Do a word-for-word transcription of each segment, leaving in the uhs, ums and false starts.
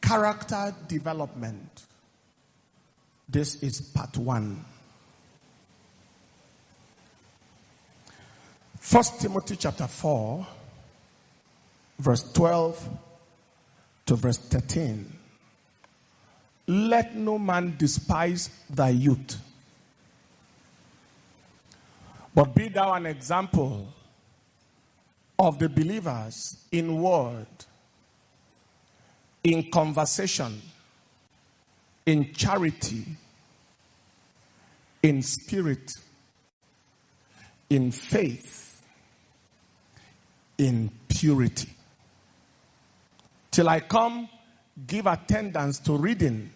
Character development. This is part one. First Timothy chapter four, verse twelve to verse thirteen. Let no man despise thy youth, but be thou an example of the believers in word, in conversation, in charity, in spirit, in faith, in purity. Till I come, give attendance to reading,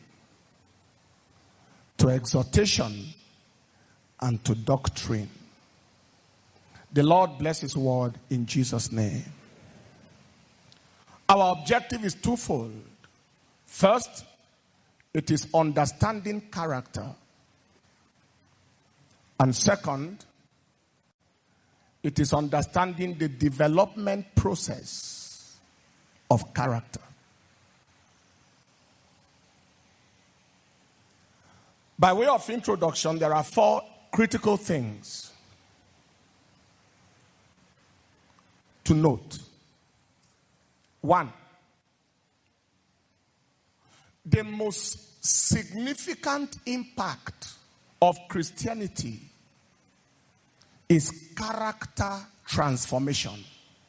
to exhortation, and to doctrine. The Lord bless his word in Jesus' name. Our objective is twofold. First, it is understanding character. And second, it is understanding the development process of character. By way of introduction, there are four critical things to note. One, the most significant impact of Christianity is character transformation.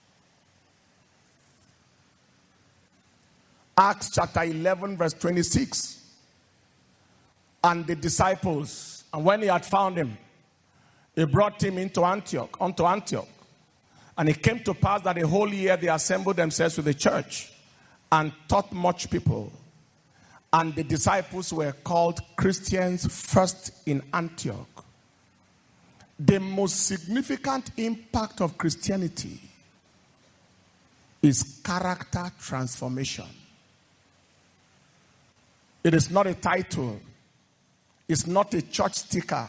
Acts chapter eleven, verse twenty-six. And the disciples, and when he had found him, he brought him into Antioch, unto Antioch. And it came to pass that a whole year they assembled themselves with the church and taught much people. And the disciples were called Christians first in Antioch. The most significant impact of Christianity is character transformation. It is not a title. It's not a church sticker.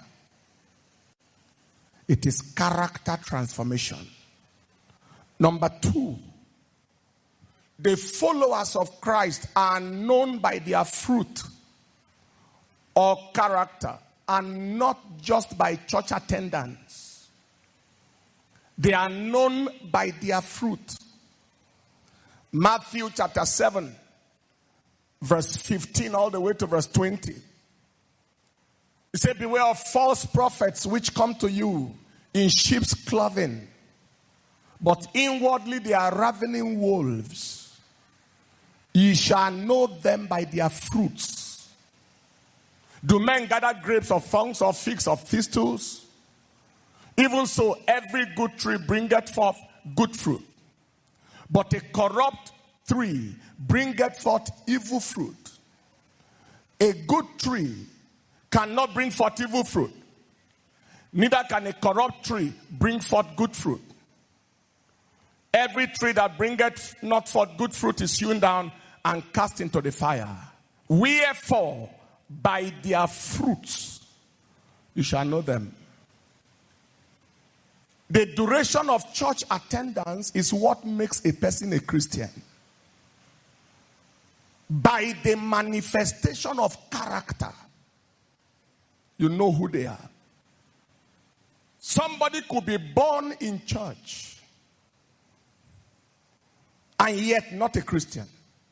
It is character transformation. Number two, the followers of Christ are known by their fruit or character, and not just by church attendance. They are known by their fruit. Matthew chapter seven, verse fifteen all the way to verse twenty. He said, beware of false prophets which come to you in sheep's clothing, but inwardly they are ravening wolves. Ye shall know them by their fruits. Do men gather grapes of thorns or figs of thistles? Even so, every good tree bringeth forth good fruit, but a corrupt tree bringeth forth evil fruit. A good tree cannot bring forth evil fruit, neither can a corrupt tree bring forth good fruit. Every tree that bringeth not forth good fruit is hewn down and cast into the fire. Wherefore, by their fruits you shall know them. The duration of church attendance is what makes a person a Christian. By the manifestation of character, you know who they are. Somebody could be born in church and yet not a Christian.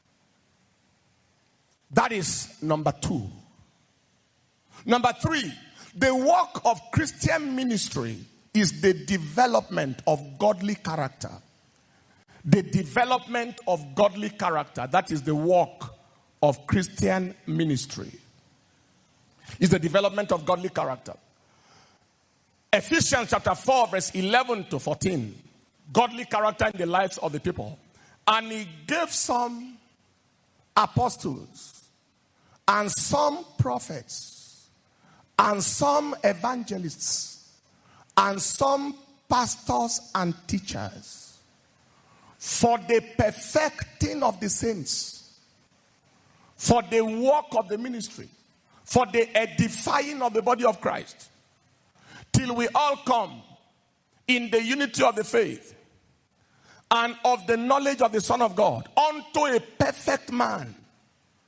That is number two. Number three, the work of Christian ministry is the development of godly character. The development of godly character, that is the work of Christian ministry. Is the development of godly character. Ephesians chapter four, verse eleven to fourteen. Godly character in the lives of the people. And he gave some apostles, and some prophets, and some evangelists, and some pastors and teachers, for the perfecting of the saints, for the work of the ministry, for the edifying of the body of Christ, till we all come in the unity of the faith and of the knowledge of the Son of God, unto a perfect man,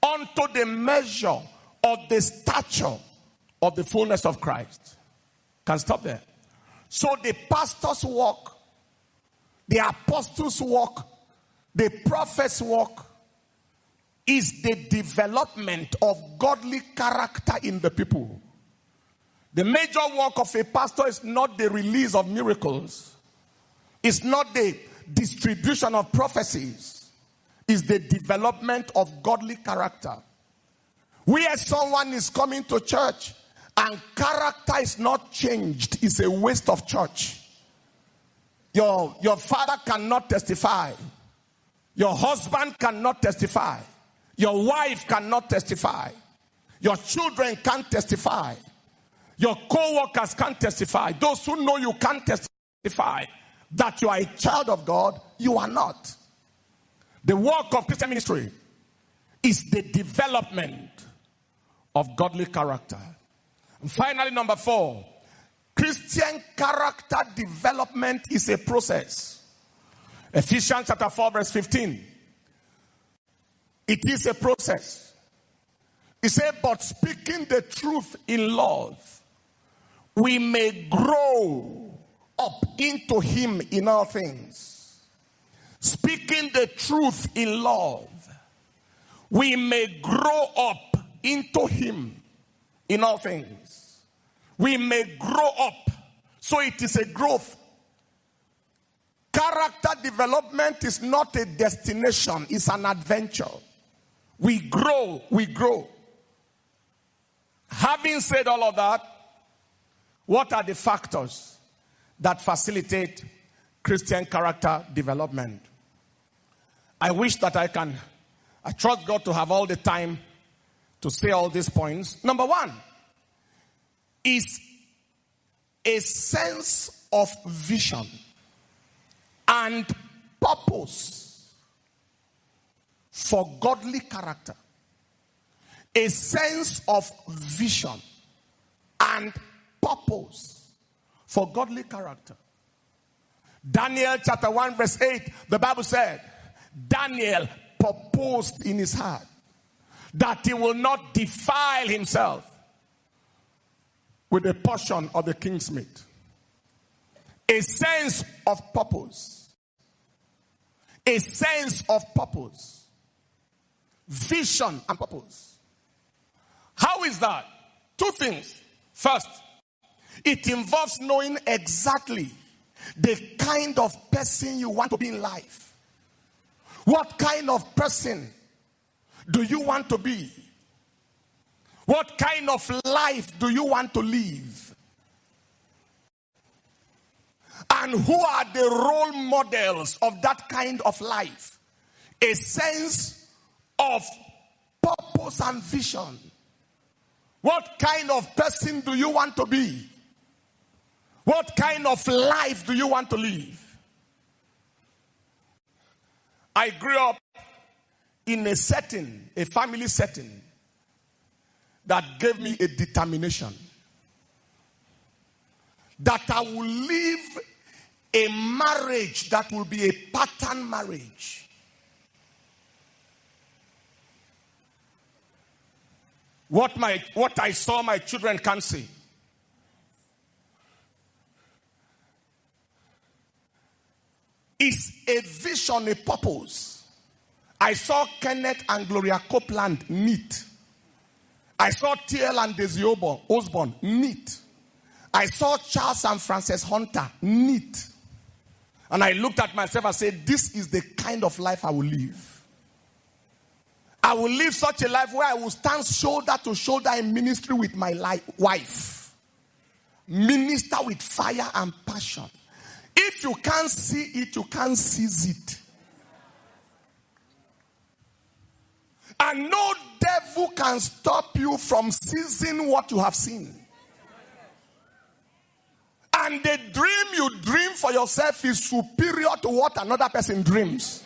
unto the measure of the stature of the fullness of Christ. Can stop there. So the pastor's work, the apostles' work, the prophet's work is the development of godly character in the people. The major work of a pastor is not the release of miracles. It's not the distribution of prophecies. It's the development of godly character. Where someone is coming to church and character is not changed, it's a waste of church. Your, your father cannot testify. Your husband cannot testify. Your wife cannot testify. Your children can't testify. Your co-workers can't testify. Those who know you can't testify that you are a child of God. You are not. The work of Christian ministry is the development of godly character. And finally, number four, Christian character development is a process. Ephesians chapter four verse fifteen. It is a process. He said, but speaking the truth in love, we may grow up into him in all things. Speaking the truth in love, we may grow up into him in all things. We may grow up. So it is a growth. Character development is not a destination, it's an adventure. We grow, we grow. Having said all of that, what are the factors that facilitate Christian character development? I wish that I can, I trust God to have all the time to say all these points. Number one is a sense of vision and purpose for godly character. A sense of vision and purpose for godly character. Daniel chapter one verse eight, the Bible said, Daniel purposed in his heart that he will not defile himself with a portion of the king's meat. A sense of purpose. A sense of purpose. Vision and purpose. How is that? Two things. First, it involves knowing exactly the kind of person you want to be in life. What kind of person do you want to be? What kind of life do you want to live? And who are the role models of that kind of life? A sense of purpose and vision. What kind of person do you want to be? What kind of life do you want to live? I grew up in a setting, a family setting, that gave me a determination that I will live a marriage that will be a pattern marriage. What my what I saw my children can't see. It's a vision, a purpose. I saw Kenneth and Gloria Copeland meet. I saw T L and Daisy Osborne meet. I saw Charles and Frances Hunter meet. And I looked at myself and said, this is the kind of life I will live. I will live such a life where I will stand shoulder to shoulder in ministry with my life, wife. Minister with fire and passion. If you can't see it, you can't seize it. And no devil can stop you from seizing what you have seen. And the dream you dream for yourself is superior to what another person dreams.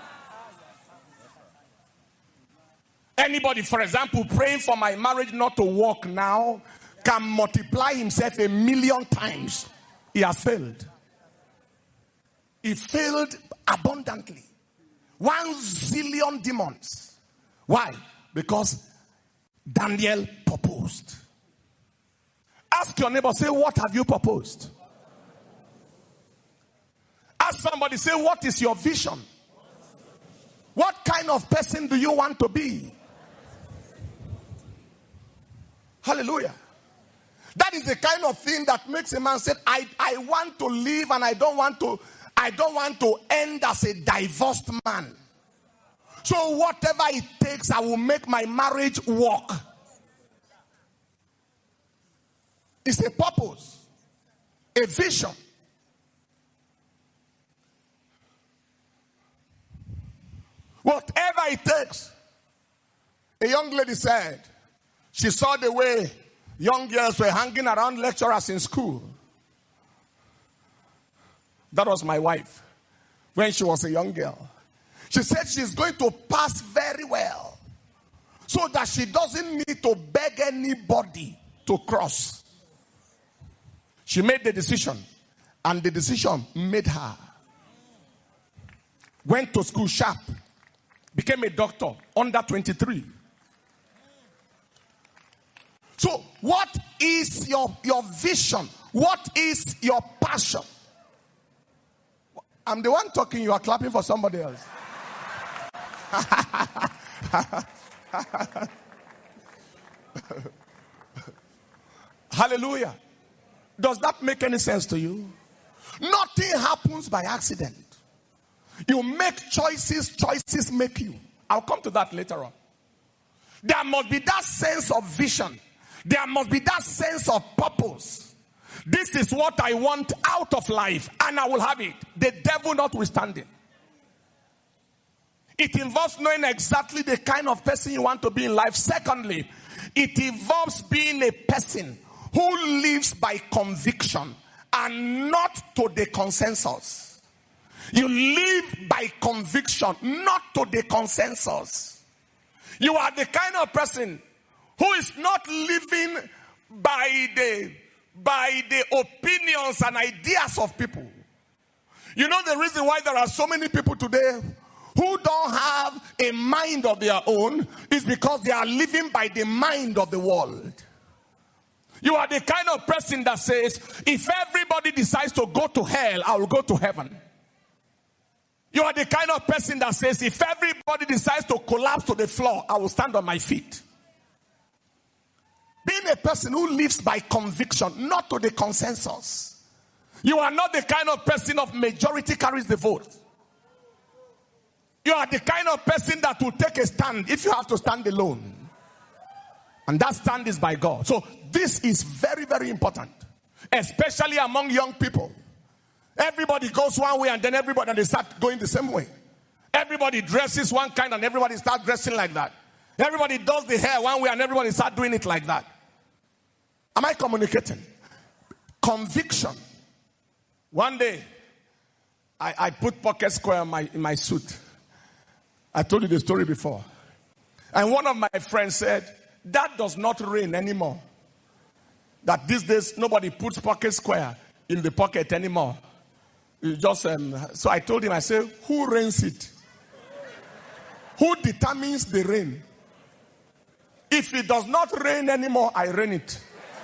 Anybody, for example, praying for my marriage not to work now can multiply himself a million times. He has failed. He failed abundantly. One zillion demons. Why? Because Daniel proposed. Ask your neighbor, say, what have you proposed? Ask somebody, say, what is your vision? What kind of person do you want to be? Hallelujah. That is the kind of thing that makes a man say, I, I want to live and I don't want to, I don't want to end as a divorced man. So whatever it takes, I will make my marriage work. It's a purpose, a vision. Whatever it takes. A young lady said, she saw the way young girls were hanging around lecturers in school. That was my wife when she was a young girl. She said she's going to pass very well so that she doesn't need to beg anybody to cross. She made the decision, and the decision made her. Went to school sharp, became a doctor, under twenty-three. So, what is your, your vision? What is your passion? I'm the one talking, you are clapping for somebody else. Hallelujah. Does that make any sense to you? Nothing happens by accident. You make choices, choices make you. I'll come to that later on. There must be that sense of vision. There must be that sense of purpose. This is what I want out of life, and I will have it. The devil notwithstanding. It involves knowing exactly the kind of person you want to be in life. Secondly, it involves being a person who lives by conviction and not to the consensus. You live by conviction, not to the consensus. You are the kind of person who is not living by the, by the opinions and ideas of people. You know the reason why there are so many people today who don't have a mind of their own is because they are living by the mind of the world. You are the kind of person that says, if everybody decides to go to hell, I will go to heaven. You are the kind of person that says, if everybody decides to collapse to the floor, I will stand on my feet. Being a person who lives by conviction, not to the consensus. You are not the kind of person of majority carries the vote. You are the kind of person that will take a stand if you have to stand alone. And that stand is by God. So this is very, very important. Especially among young people. Everybody goes one way and then everybody and they start going the same way. Everybody dresses one kind and everybody starts dressing like that. Everybody does the hair one way and everybody starts doing it like that. Am I communicating? Conviction. One day, I, I put pocket square in my, in my suit. I told you the story before. And one of my friends said, that does not rain anymore. That these days, nobody puts pocket square in the pocket anymore. You just um, so I told him, I said, who rains it? Who determines the rain? If it does not rain anymore, I rain it.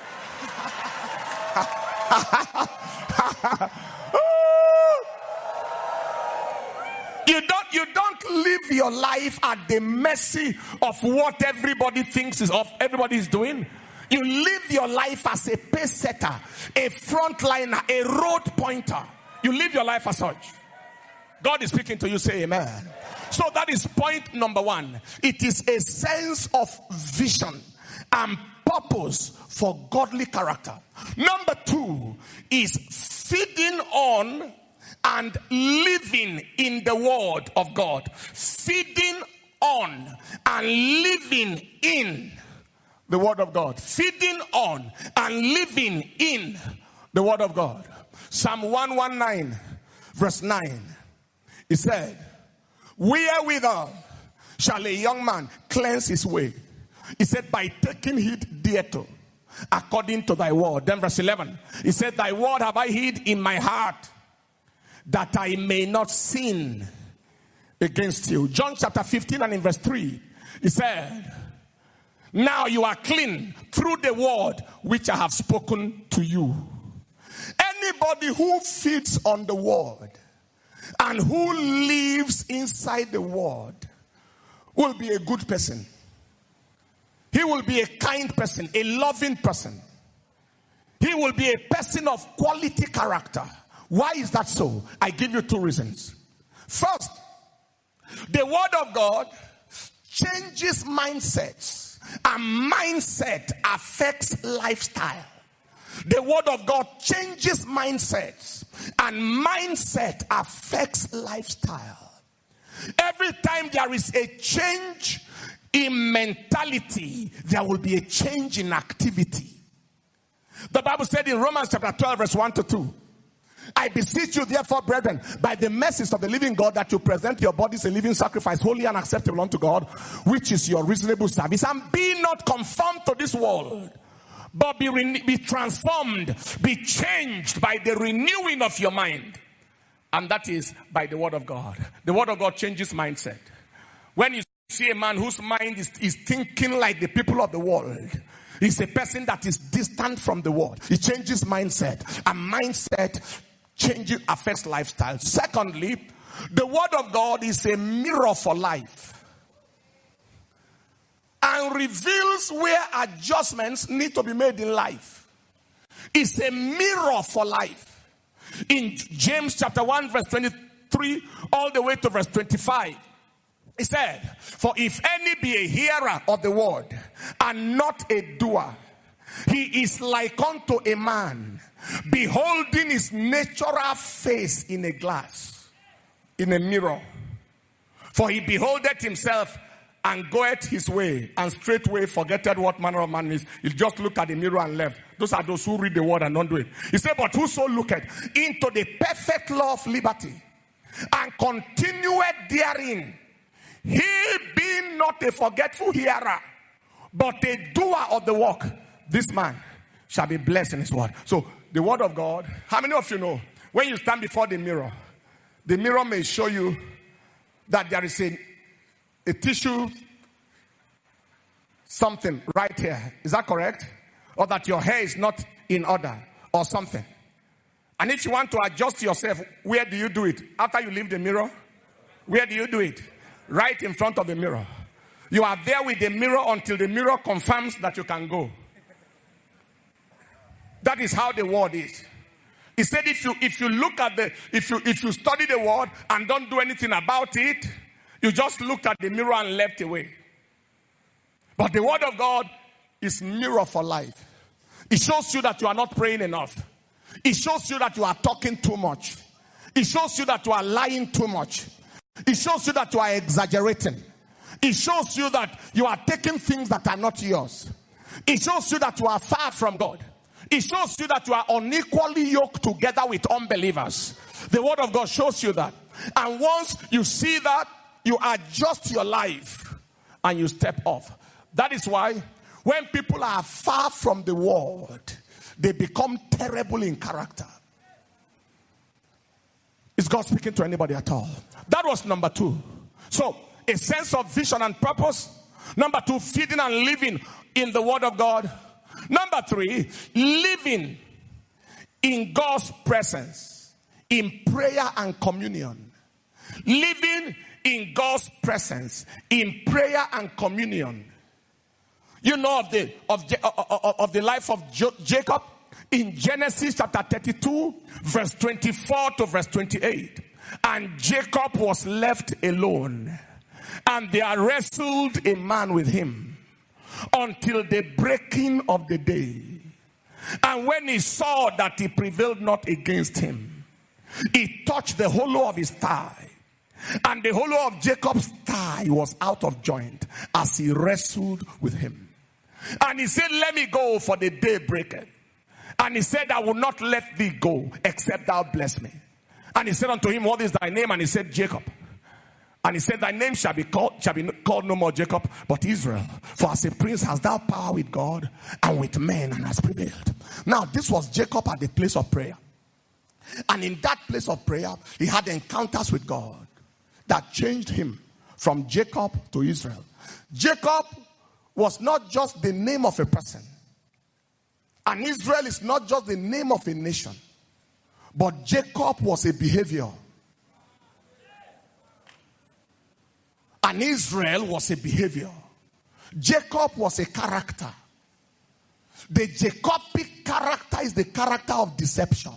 You don't, you don't live your life at the mercy of what everybody thinks is of everybody is doing. You live your life as a pace setter, a frontliner, a road pointer. You live your life as such. God is speaking to you, say amen. So that is point number one. It is a sense of vision and purpose for godly character. Number two is feeding on and living in the word of God. Feeding on and living in the word of God. Feeding on and living in the word of God. Psalm one nineteen verse nine. It said, wherewithal shall a young man cleanse his way? He said, by taking heed thereto, according to thy word. Then verse eleven. He said, thy word have I hid in my heart, that I may not sin against you. John chapter fifteen and in verse three. He said, now you are clean through the word which I have spoken to you. Anybody who feeds on the word and who lives inside the word will be a good person. He will be a kind person, a loving person. He will be a person of quality character. Why is that so? I give you two reasons. First, the word of God changes mindsets, and mindset affects lifestyle. The word of God changes mindsets, and mindset affects lifestyle. Every time there is a change in mentality, there will be a change in activity. The Bible said in Romans chapter twelve, verse one to two, I beseech you therefore, brethren, by the mercies of the living God, that you present your bodies a living sacrifice, holy and acceptable unto God, which is your reasonable service. And be not conformed to this world, but be, re- be transformed, be changed by the renewing of your mind. And that is by the word of God. The word of God changes mindset. When you see a man whose mind is, is thinking like the people of the world, he's a person that is distant from the world. He changes mindset. And mindset changes, affects lifestyle. Secondly, the word of God is a mirror for life and reveals where adjustments need to be made in life. It's a mirror for life. In James chapter one, verse twenty-three, all the way to verse twenty-five, he said, for if any be a hearer of the word and not a doer, he is like unto a man beholding his natural face in a glass, in a mirror. For he beholdeth himself and goeth his way, and straightway forgetteth what manner of man is. He just looked at the mirror and left. Those are those who read the word and don't do it. He said, but whoso looketh into the perfect law of liberty and continueth therein, he being not a forgetful hearer, but a doer of the work, this man shall be blessed in his word. So the word of God, how many of you know, when you stand before the mirror, the mirror may show you that there is a, a tissue, something right here. Is that correct? Or that your hair is not in order or something. And if you want to adjust yourself, where do you do it? After you leave the mirror, where do you do it? Right in front of the mirror. You are there with the mirror until the mirror confirms that you can go. That is how the word is. He said if you if you look at the if you if you study the word and don't do anything about it, you just looked at the mirror and left away. But the word of God is mirror for life. It shows you that you are not praying enough. It shows you that you are talking too much. It shows you that you are lying too much. It shows you that you are exaggerating. It shows you that you are taking things that are not yours. It shows you that you are far from God. It shows you that you are unequally yoked together with unbelievers. The word of God shows you that. And once you see that, you adjust your life and you step off. That is why when people are far from the word, they become terrible in character. Is God speaking to anybody at all? That was number two. So, a sense of vision and purpose. Number two, feeding and living in the word of God. Number three, living in God's presence, in prayer and communion. Living in God's presence, in prayer and communion. You know of the of, of, of the life of Jacob in Genesis chapter thirty-two, verse twenty-four to verse twenty-eight. And Jacob was left alone, and there wrestled a man with him until the breaking of the day. And when he saw that he prevailed not against him, he touched the hollow of his thigh, and the hollow of Jacob's thigh was out of joint as he wrestled with him. And he said, let me go, for the day breaketh. And he said, I will not let thee go, except thou bless me. And he said unto him, what is thy name? And he said, Jacob. And he said, thy name shall be called shall be called no more Jacob, but Israel. For as a prince hast thou power with God and with men, and hast prevailed. Now, this was Jacob at the place of prayer. And in that place of prayer, he had encounters with God that changed him from Jacob to Israel. Jacob was not just the name of a person. And Israel is not just the name of a nation. But Jacob was a behavior. And Israel was a behavior. Jacob was a character. The Jacobic character is the character of deception.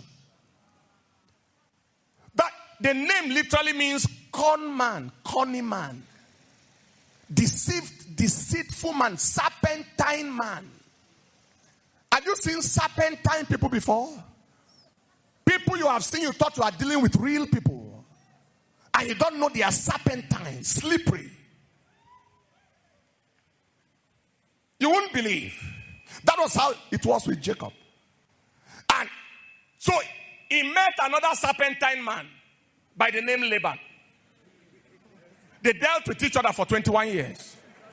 That the name literally means con man, cunning man, deceived, deceitful man, serpentine man. Have you seen serpentine people before? People you have seen, you thought you are dealing with real people, and you don't know they are serpentine, slippery. You won't believe. That was how it was with Jacob. And so he met another serpentine man by the name Laban. They dealt with each other for twenty-one years.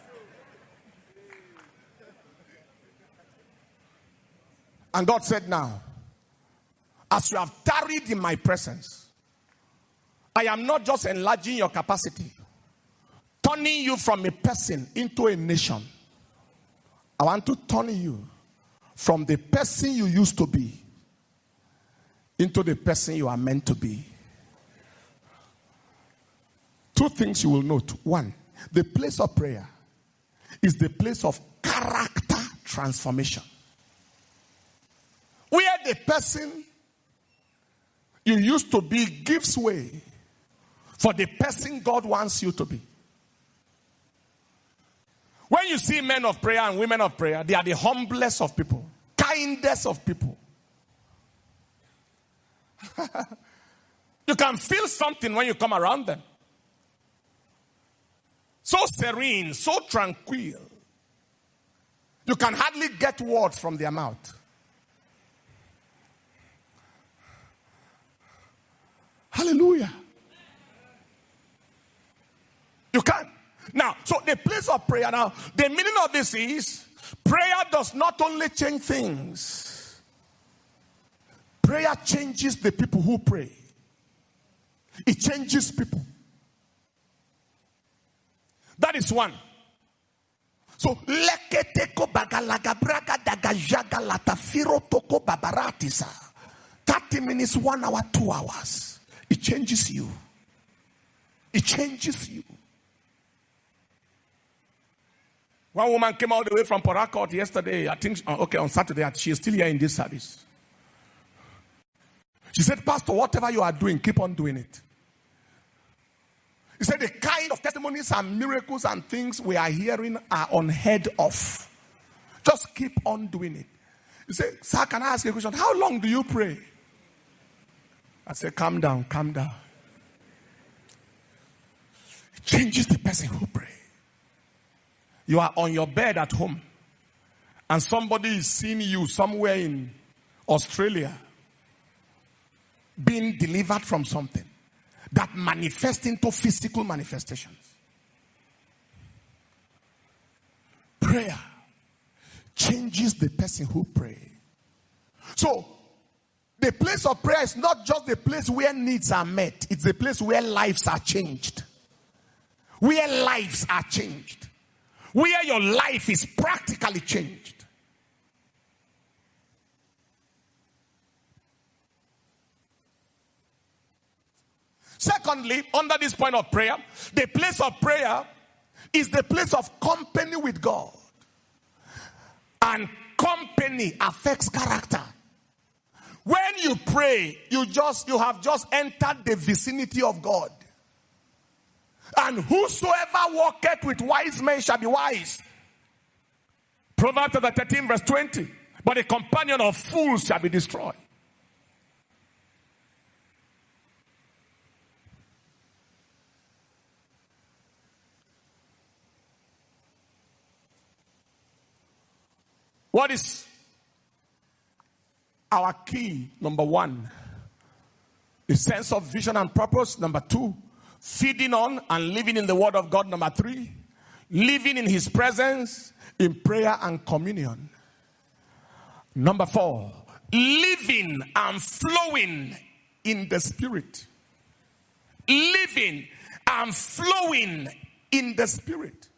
And God said, now, as you have tarried in my presence, I am not just enlarging your capacity, turning you from a person into a nation. I want to turn you from the person you used to be into the person you are meant to be. Two things you will note. One, the place of prayer is the place of character transformation. Where the person you used to be gives way for the person God wants you to be. When you see men of prayer and women of prayer, they are the humblest of people, kindest of people. You can feel something when you come around them. So serene, so tranquil. You can hardly get words from their mouth. Hallelujah. You can. Now, so the place of prayer now, the meaning of this is, prayer does not only change things. Prayer changes the people who pray. It changes people. That is one. So, leketeko bagalagabraga dagajaga latafiro toko babaratisa. thirty minutes, one hour, two hours. It changes you. It changes you. One woman came all the way from Port Harcourt yesterday, I think, okay, on Saturday, and she is still here in this service. She said, Pastor, whatever you are doing, keep on doing it. He said, the kind of testimonies and miracles and things we are hearing are unheard of. Just keep on doing it. He said, sir, can I ask you a question? How long do you pray? I said, calm down, calm down. It changes the person who prays. You are on your bed at home, and somebody is seeing you somewhere in Australia being delivered from something that manifests into physical manifestations. Prayer changes the person who prays. So, the place of prayer is not just the place where needs are met. It's the place where lives are changed. Where lives are changed. Where your life is practically changed. Secondly, under this point of prayer, the place of prayer is the place of company with God. And company affects character. When you pray, you just you have just entered the vicinity of God. And whosoever walketh with wise men shall be wise. Proverbs chapter thirteen verse twenty. But the companion of fools shall be destroyed. What is our key? Number one, the sense of vision and purpose. Number two, feeding on and living in the word of God. Number three, living in his presence in prayer and communion. Number four, living and flowing in the spirit. Living and flowing in the spirit.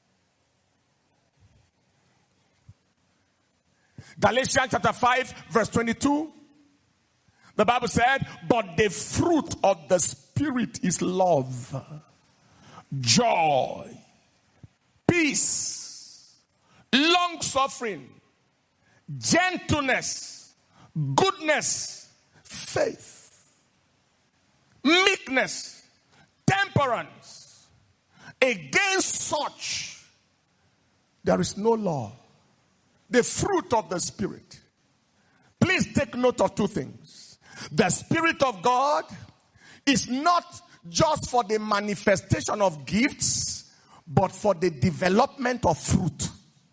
Galatians chapter five, verse twenty-two. The Bible said, but the fruit of the spirit is love, joy, peace, long suffering, gentleness, goodness, faith, meekness, temperance. Against such there is no law. The fruit of the spirit. Please take note of two things. The Spirit of God is not just for the manifestation of gifts, but for the development of fruit.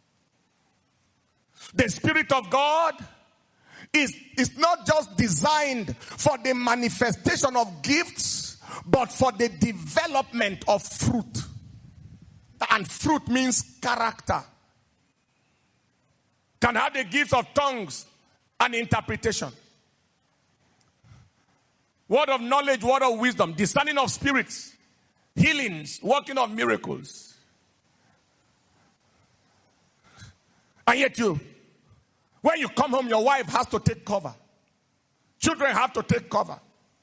The Spirit of God is, is not just designed for the manifestation of gifts, but for the development of fruit. And fruit means character. Can have the gifts of tongues and interpretation. Word of knowledge, word of wisdom, discerning of spirits, healings, working of miracles. And yet you, when you come home, your wife has to take cover. Children have to take cover.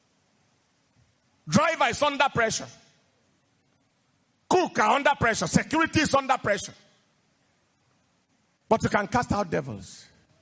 Driver is under pressure. Cook are under pressure. Security is under pressure. But you can cast out devils.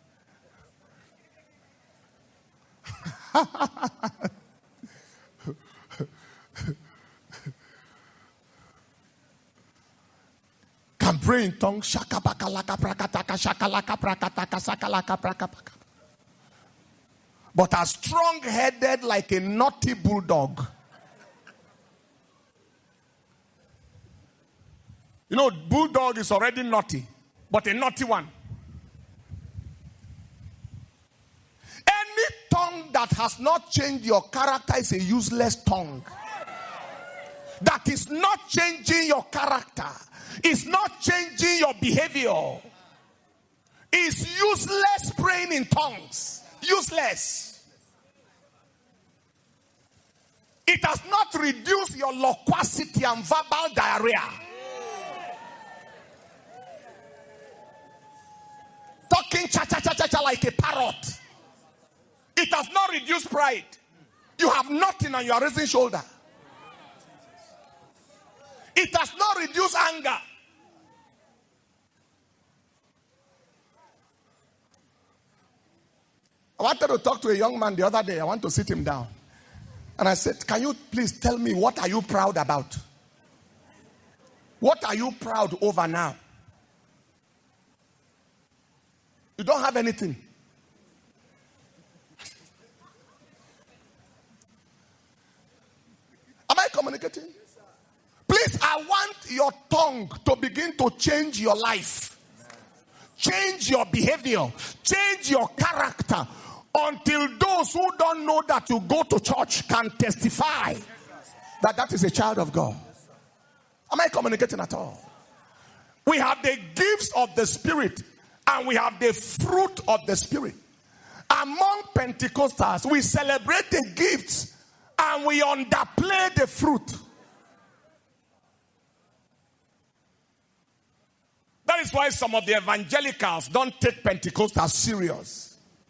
Can pray in tongues. Shaka baka laka prakataka shaka laka prakataka saka laka prakapaka. But are strong-headed like a naughty bulldog. You know, bulldog is already naughty, but a naughty one. Any tongue that has not changed your character is a useless tongue. That is not changing your character. It's not changing your behavior. It's useless praying in tongues. Useless. It has not reduced your loquacity and verbal diarrhea. Talking cha-cha-cha-cha like a parrot. It has not reduced pride. You have nothing on your raising shoulder. It has not reduced anger. I wanted to talk to a young man the other day. I want to sit him down. And I said, can you please tell me, what are you proud about? What are you proud over now? You don't have anything. Am I communicating? Please, I want your tongue to begin to change your life. Change your behavior. Change your character. Until those who don't know that you go to church can testify that that is a child of God. Am I communicating at all? We have the gifts of the Spirit and we have the fruit of the Spirit. Among Pentecostals, we celebrate the gifts and we underplay the fruit. That is why some of the evangelicals don't take Pentecostals serious.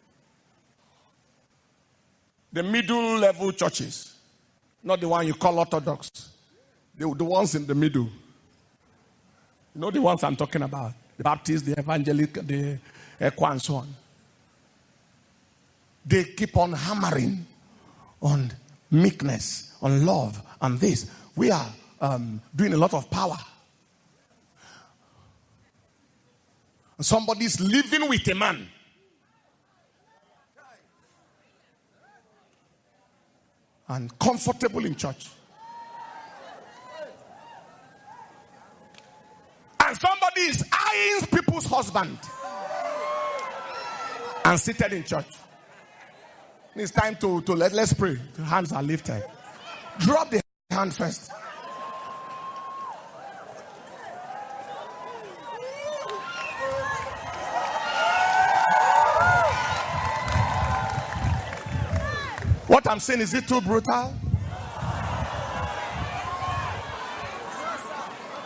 The middle level churches, not the one you call Orthodox, the, the ones in the middle. You know the ones I'm talking about. The Baptists, the Evangelical, the Equa and so on. They keep on hammering on meekness, on love, and this. We are um, doing a lot of power. Somebody's living with a man. And comfortable in church. And somebody is eyeing people's husband. And seated in church. It's time to, to let, let's pray. The hands are lifted. Drop the hand first. What I'm saying, is it too brutal?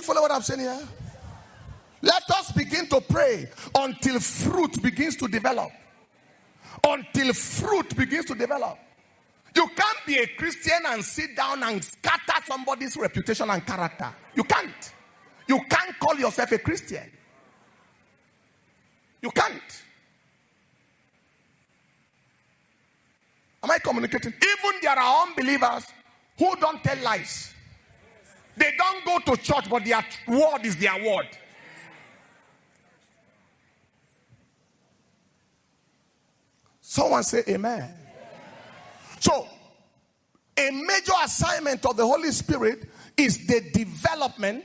follow what I'm saying here? Let us begin to pray until fruit begins to develop. Until fruit begins to develop. You can't be a Christian and sit down and scatter somebody's reputation and character. You can't. You can't call yourself a Christian. You can't. Am I communicating? Even there are unbelievers who don't tell lies. They don't go to church, but their word is their word. Someone say amen. So, a major assignment of the Holy Spirit is the development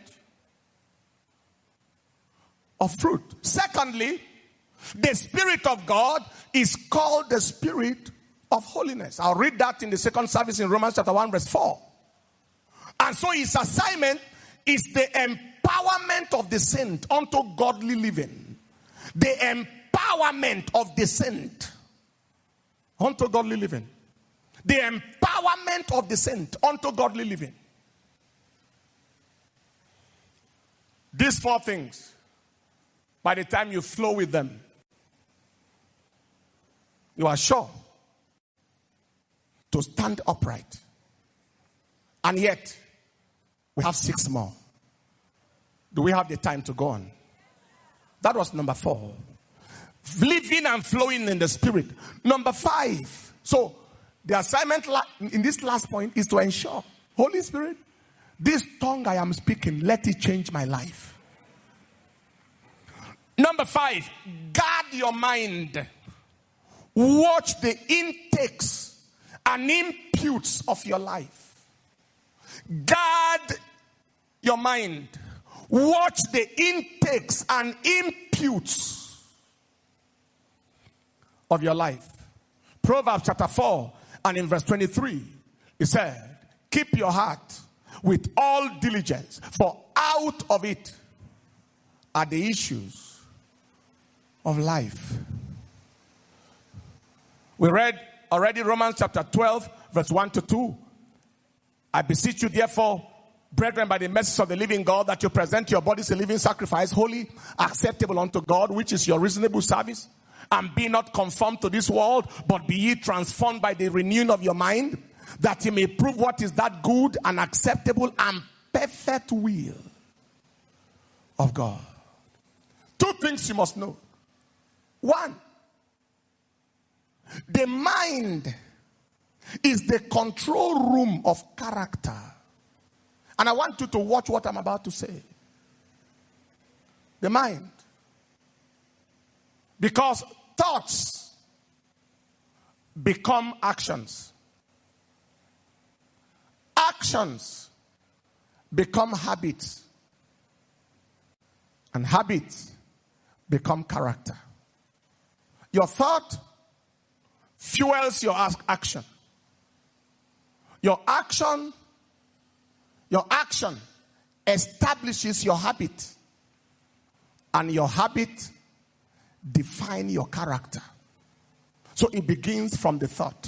of fruit. Secondly, the Spirit of God is called the Spirit of holiness. I'll read that in the second service in Romans chapter one verse four. And so his assignment is the empowerment of the saint unto godly living. The empowerment of the saint unto godly living. The empowerment of the saint unto godly living. These four things, by the time you flow with them, you are sure to stand upright. And yet, we have six more. Do we have the time to go on? That was number four. Living and flowing in the Spirit. Number five. So, the assignment in this last point is to ensure, Holy Spirit, this tongue I am speaking, let it change my life. Number five, guard your mind. Watch the intakes and inputs of your life. Guard your mind. Watch the intakes and inputs of your life. Proverbs chapter four and in verse twenty-three, it said, keep your heart with all diligence, for out of it are the issues of life. We read already Romans chapter twelve, verse one to two. I beseech you, therefore, brethren, by the mercies of the living God, that you present your bodies a living sacrifice, holy, acceptable unto God, which is your reasonable service. And be not conformed to this world, but be ye transformed by the renewing of your mind, that ye may prove what is that good and acceptable and perfect will of God. Two things you must know. One, the mind is the control room of character. And I want you to watch what I'm about to say. The mind. Because thoughts become actions. Actions become habits. And habits become character. Your thought fuels your action. Your action, your action establishes your habit. And your habit define your character. So it begins from the thought.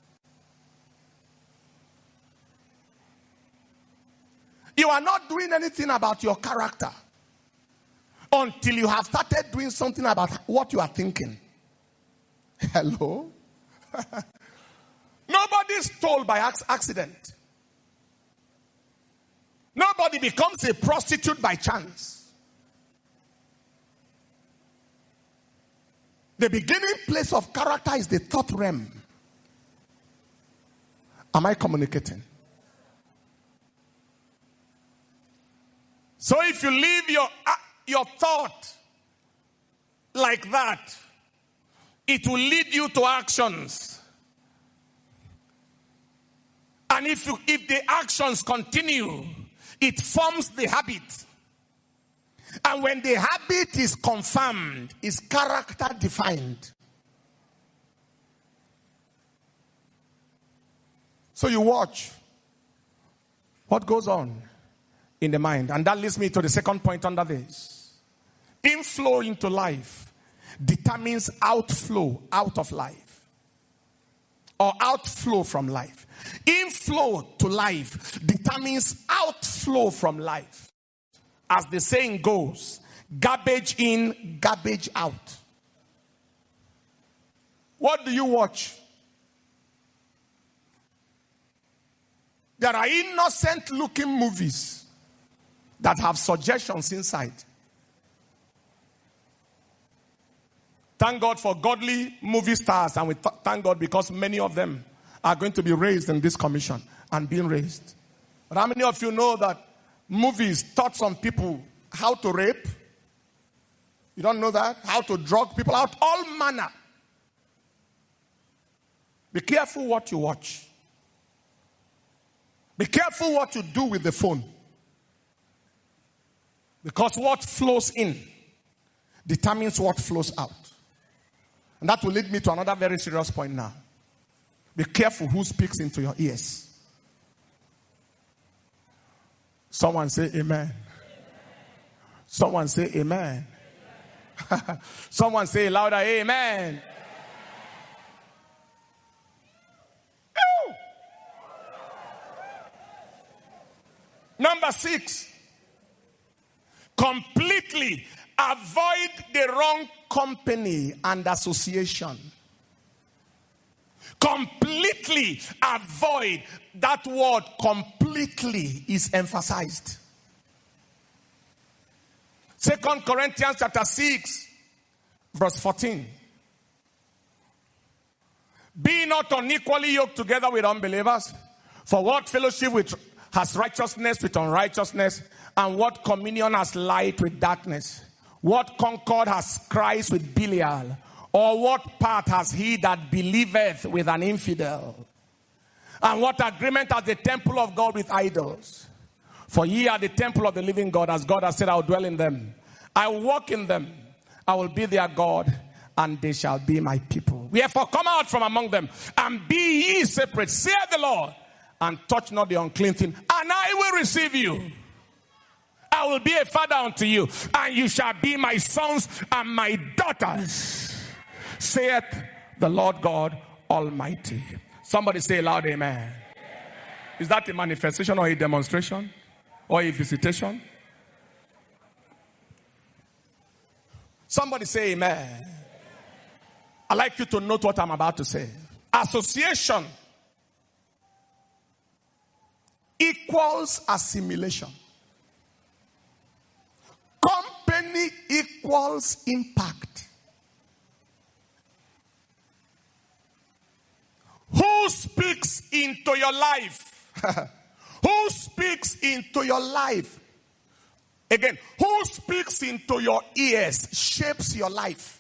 You are not doing anything about your character until you have started doing something about what you are thinking. Hello? Nobody is told by accident. Nobody becomes a prostitute by chance. The beginning place of character is the thought realm. Am I communicating? So if you leave your, uh, your thought like that, it will lead you to actions. And if you, if the actions continue, it forms the habit. And when the habit is confirmed, is character defined. So you watch what goes on in the mind. And that leads me to the second point under this. Inflow into life determines outflow out of life. Or outflow from life. Inflow to life determines outflow from life. as the saying goes, garbage in, garbage out. What do you watch? There are innocent looking movies that have suggestions inside. Thank God for godly movie stars, and we th- thank God because many of them are going to be raised in this commission and being raised. But how many of you know that movies taught some people how to rape? You don't know that? How to drug people out? All manner. Be careful what you watch. Be careful what you do with the phone. Because what flows in determines what flows out. And that will lead me to another very serious point now. Be careful who speaks into your ears. Someone say amen. Someone say amen. Someone say louder, amen. Ew. Number six. Completely avoid the wrong company and association. Completely avoid. That word completely is emphasized. Second Corinthians chapter six, verse fourteen. Be not unequally yoked together with unbelievers. For what fellowship with has righteousness with unrighteousness? And what communion has light with darkness? What concord has Christ with Belial? Or what part has he that believeth with an infidel? And what agreement has the temple of God with idols? For ye are the temple of the living God, as God has said, I will dwell in them. I will walk in them. I will be their God, and they shall be my people. Wherefore come out from among them, and be ye separate, saith the Lord, and touch not the unclean thing, and I will receive you. I will be a father unto you, and you shall be my sons and my daughters, saith the Lord God Almighty. Somebody say loud amen. Amen. Is that a manifestation or a demonstration or a visitation? Somebody say amen. Amen. I'd like you to note what I'm about to say. Association equals assimilation. Company equals impact. Who speaks into your life? Who speaks into your life? Again, who speaks into your ears shapes your life.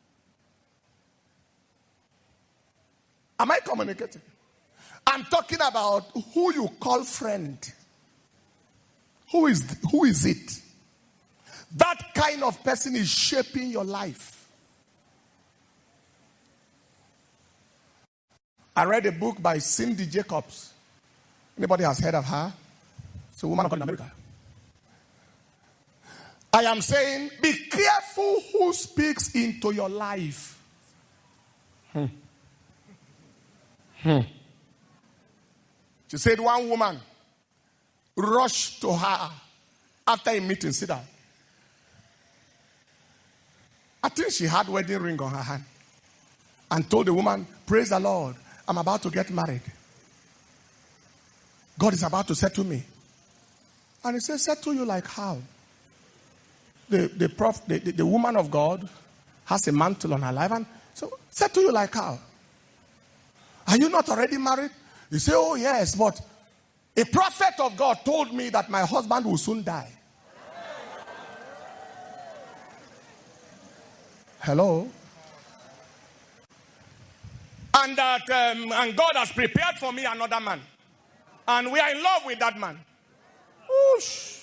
Am I communicating? I'm talking about who you call friend. Who is, who is it? That kind of person is shaping your life. I read a book by Cindy Jacobs. Anybody has heard of her? It's a woman in America. I am saying, be careful who speaks into your life. Hmm. Hmm. She said one woman rushed to her after a meeting, sit down. I think she had wedding ring on her hand and told the woman, praise the Lord, I'm about to get married. God is about to settle me. And he said, settle you like how? The the, prof, the, the, the woman of God has a mantle on her life. And so, settle you like how? Are you not already married? You say, oh yes, but a prophet of God told me that my husband will soon die. Hello? And that um, and God has prepared for me another man. And we are in love with that man. Whoosh.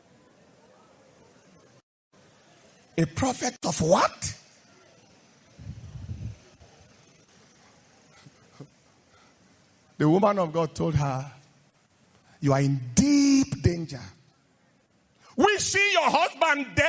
A prophet of what? The woman of God told her, you are in deep danger. Wishing your husband dead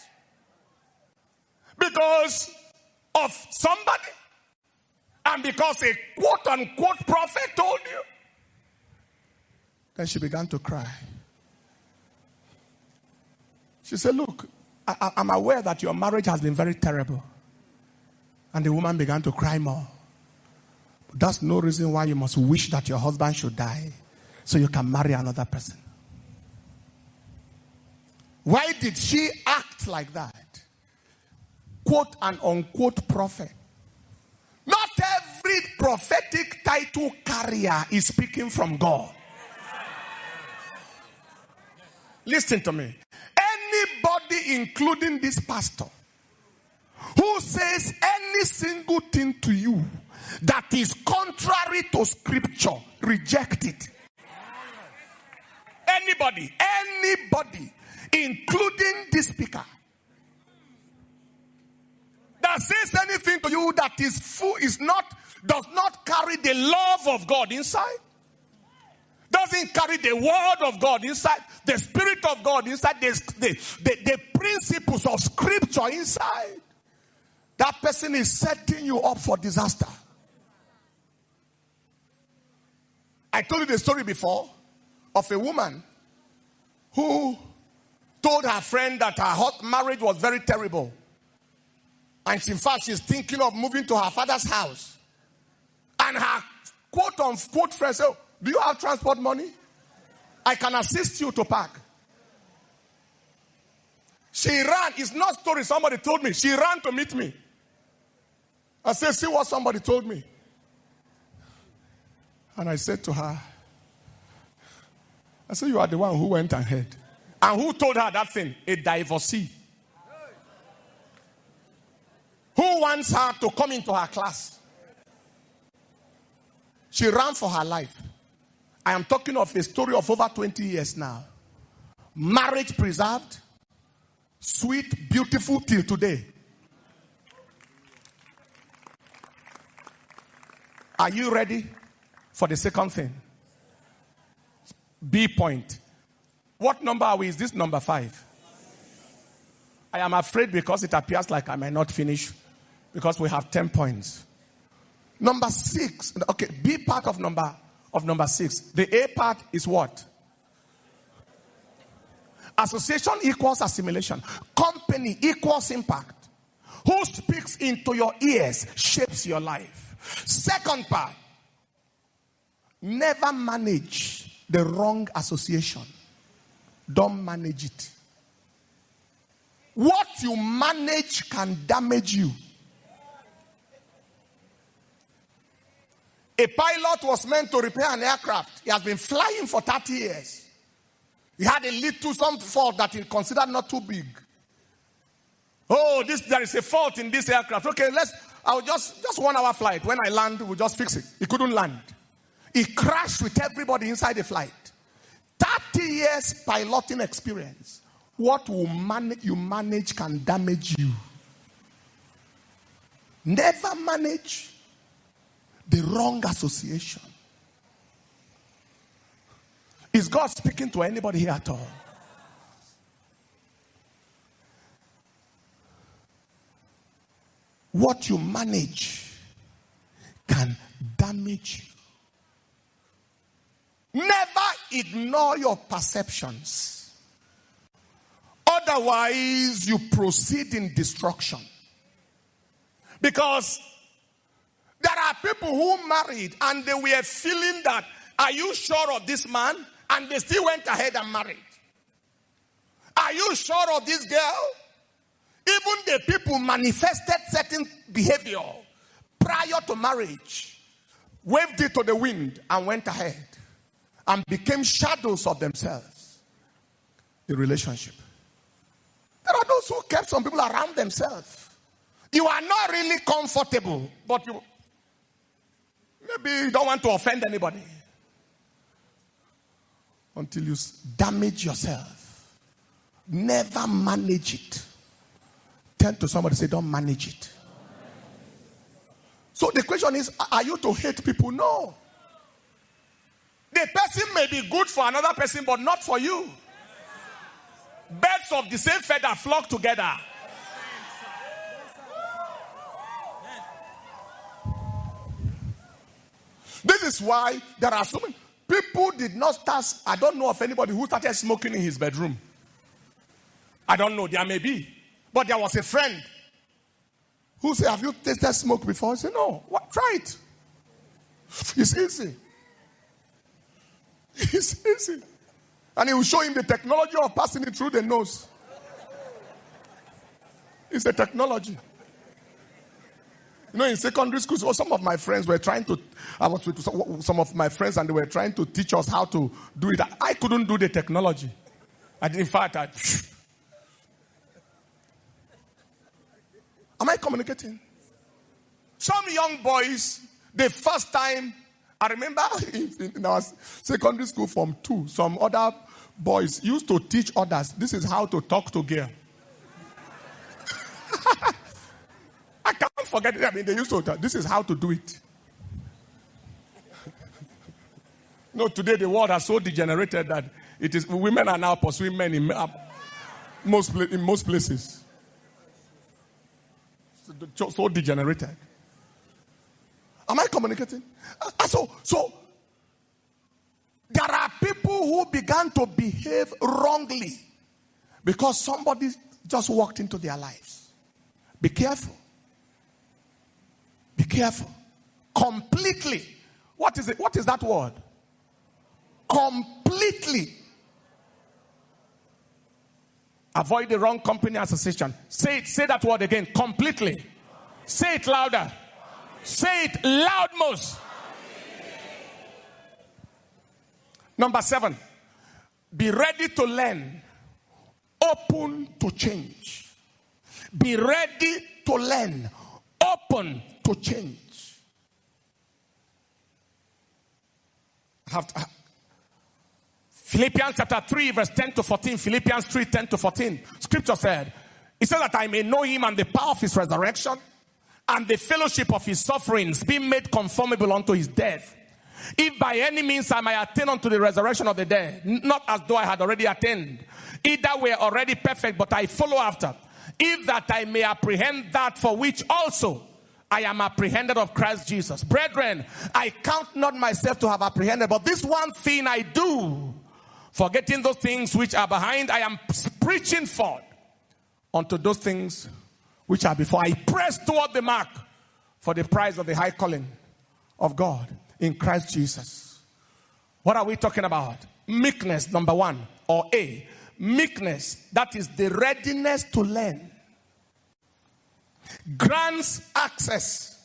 because of somebody and because a quote unquote prophet told you. Then she began to cry. She said, look, I, I'm aware that your marriage has been very terrible. And the woman began to cry more. But that's no reason why you must wish that your husband should die so you can marry another person. Why did she act like that? Quote and unquote prophet. Not every prophetic title carrier is speaking from God. Listen to me. Anybody, including this pastor, who says any single thing to you that is contrary to scripture, reject it. Anybody, anybody, including this speaker, that says anything to you that is full, is not, does not carry the love of God inside, doesn't carry the word of God inside, the spirit of God inside, the, the, the, the principles of scripture inside, that person is setting you up for disaster. I told you the story before of a woman who told her friend that her hot marriage was very terrible. And in fact, she's thinking of moving to her father's house. And her quote unquote friend said, do you have transport money? I can assist you to park. She ran. It's not story somebody told me. She ran to meet me. I said, see what somebody told me. And I said to her, I said, you are the one who went ahead. And who told her that thing? A divorcee. Who wants her to come into her class? She ran for her life. I am talking of a story of over twenty years now. Marriage preserved, sweet, beautiful till today. Are you ready for the second thing? B point. What number are we? Is this number five? I am afraid because it appears like I might not finish because we have ten points. Number six. Okay, B part of number of number six. The A part is what? Association equals assimilation. Company equals impact. Who speaks into your ears shapes your life. Second part. Never manage the wrong association. Don't manage it. What you manage can damage you. A pilot was meant to repair an aircraft. He has been flying for thirty years. He had a little some fault that he considered not too big. Oh, this there is a fault in this aircraft. Okay, let's. I'll just just one hour flight. When I land, we'll just fix it. He couldn't land. He crashed with everybody inside the flight. thirty years piloting experience. What will manage you manage can damage you. Never manage the wrong association. Is God speaking to anybody here at all? What you manage can damage you. Never ignore your perceptions. Otherwise, you proceed in destruction. Because there are people who married and they were feeling that, are you sure of this man? And they still went ahead and married. Are you sure of this girl? Even the people manifested certain behavior prior to marriage, waved it to the wind and went ahead and became shadows of themselves. The relationship. There are those who kept some people around themselves. You are not really comfortable, but you maybe you don't want to offend anybody. Until you damage yourself. Never manage it. Turn to somebody and say, don't manage it. So the question is, are you to hate people? No. The person may be good for another person, but not for you. Birds of the same feather flock together. This is why there are so many people did not start. I don't know of anybody who started smoking in his bedroom. I don't know, there may be. But there was a friend who said, have you tasted smoke before? I said, no. What? Try it. It's easy. It's easy. And he will show him the technology of passing it through the nose. It's a technology. You know, in secondary school, so some of my friends were trying to, I was with some of my friends and they were trying to teach us how to do it. I couldn't do the technology. And in fact, I... Am I communicating? Some young boys, the first time, I remember in, in our secondary school from two, some other boys used to teach others, this is how to talk to girl. I can't forget it. I mean, they used to, this is how to do it. No, today the world has so degenerated that it is, women are now pursuing men in uh, most, in most places. So, so degenerated. Am I communicating? Uh, so, so, there are people who began to behave wrongly because somebody just walked into their lives. Be careful. Be careful. Completely. What is it? What is that word? Completely. Avoid the wrong company association. Say it. Say that word again. Completely. Say it louder. Say it loudmost. Number seven. Be ready to learn. Open to change. Be ready to learn. Open to change. I have to, Philippians chapter three, verse ten to fourteen. Philippians three, ten to fourteen. Scripture said, it says that I may know him and the power of his resurrection and the fellowship of his sufferings, being made conformable unto his death. If by any means I may attain unto the resurrection of the dead, not as though I had already attained. Either we're already perfect, but I follow after. If that I may apprehend that for which also I am apprehended of Christ Jesus. Brethren, I count not myself to have apprehended, but this one thing I do, forgetting those things which are behind, I am preaching forth unto those things which are before. I press toward the mark for the prize of the high calling of God in Christ Jesus. What are we talking about? Meekness, number one, or A. Meekness, that is the readiness to learn, grants access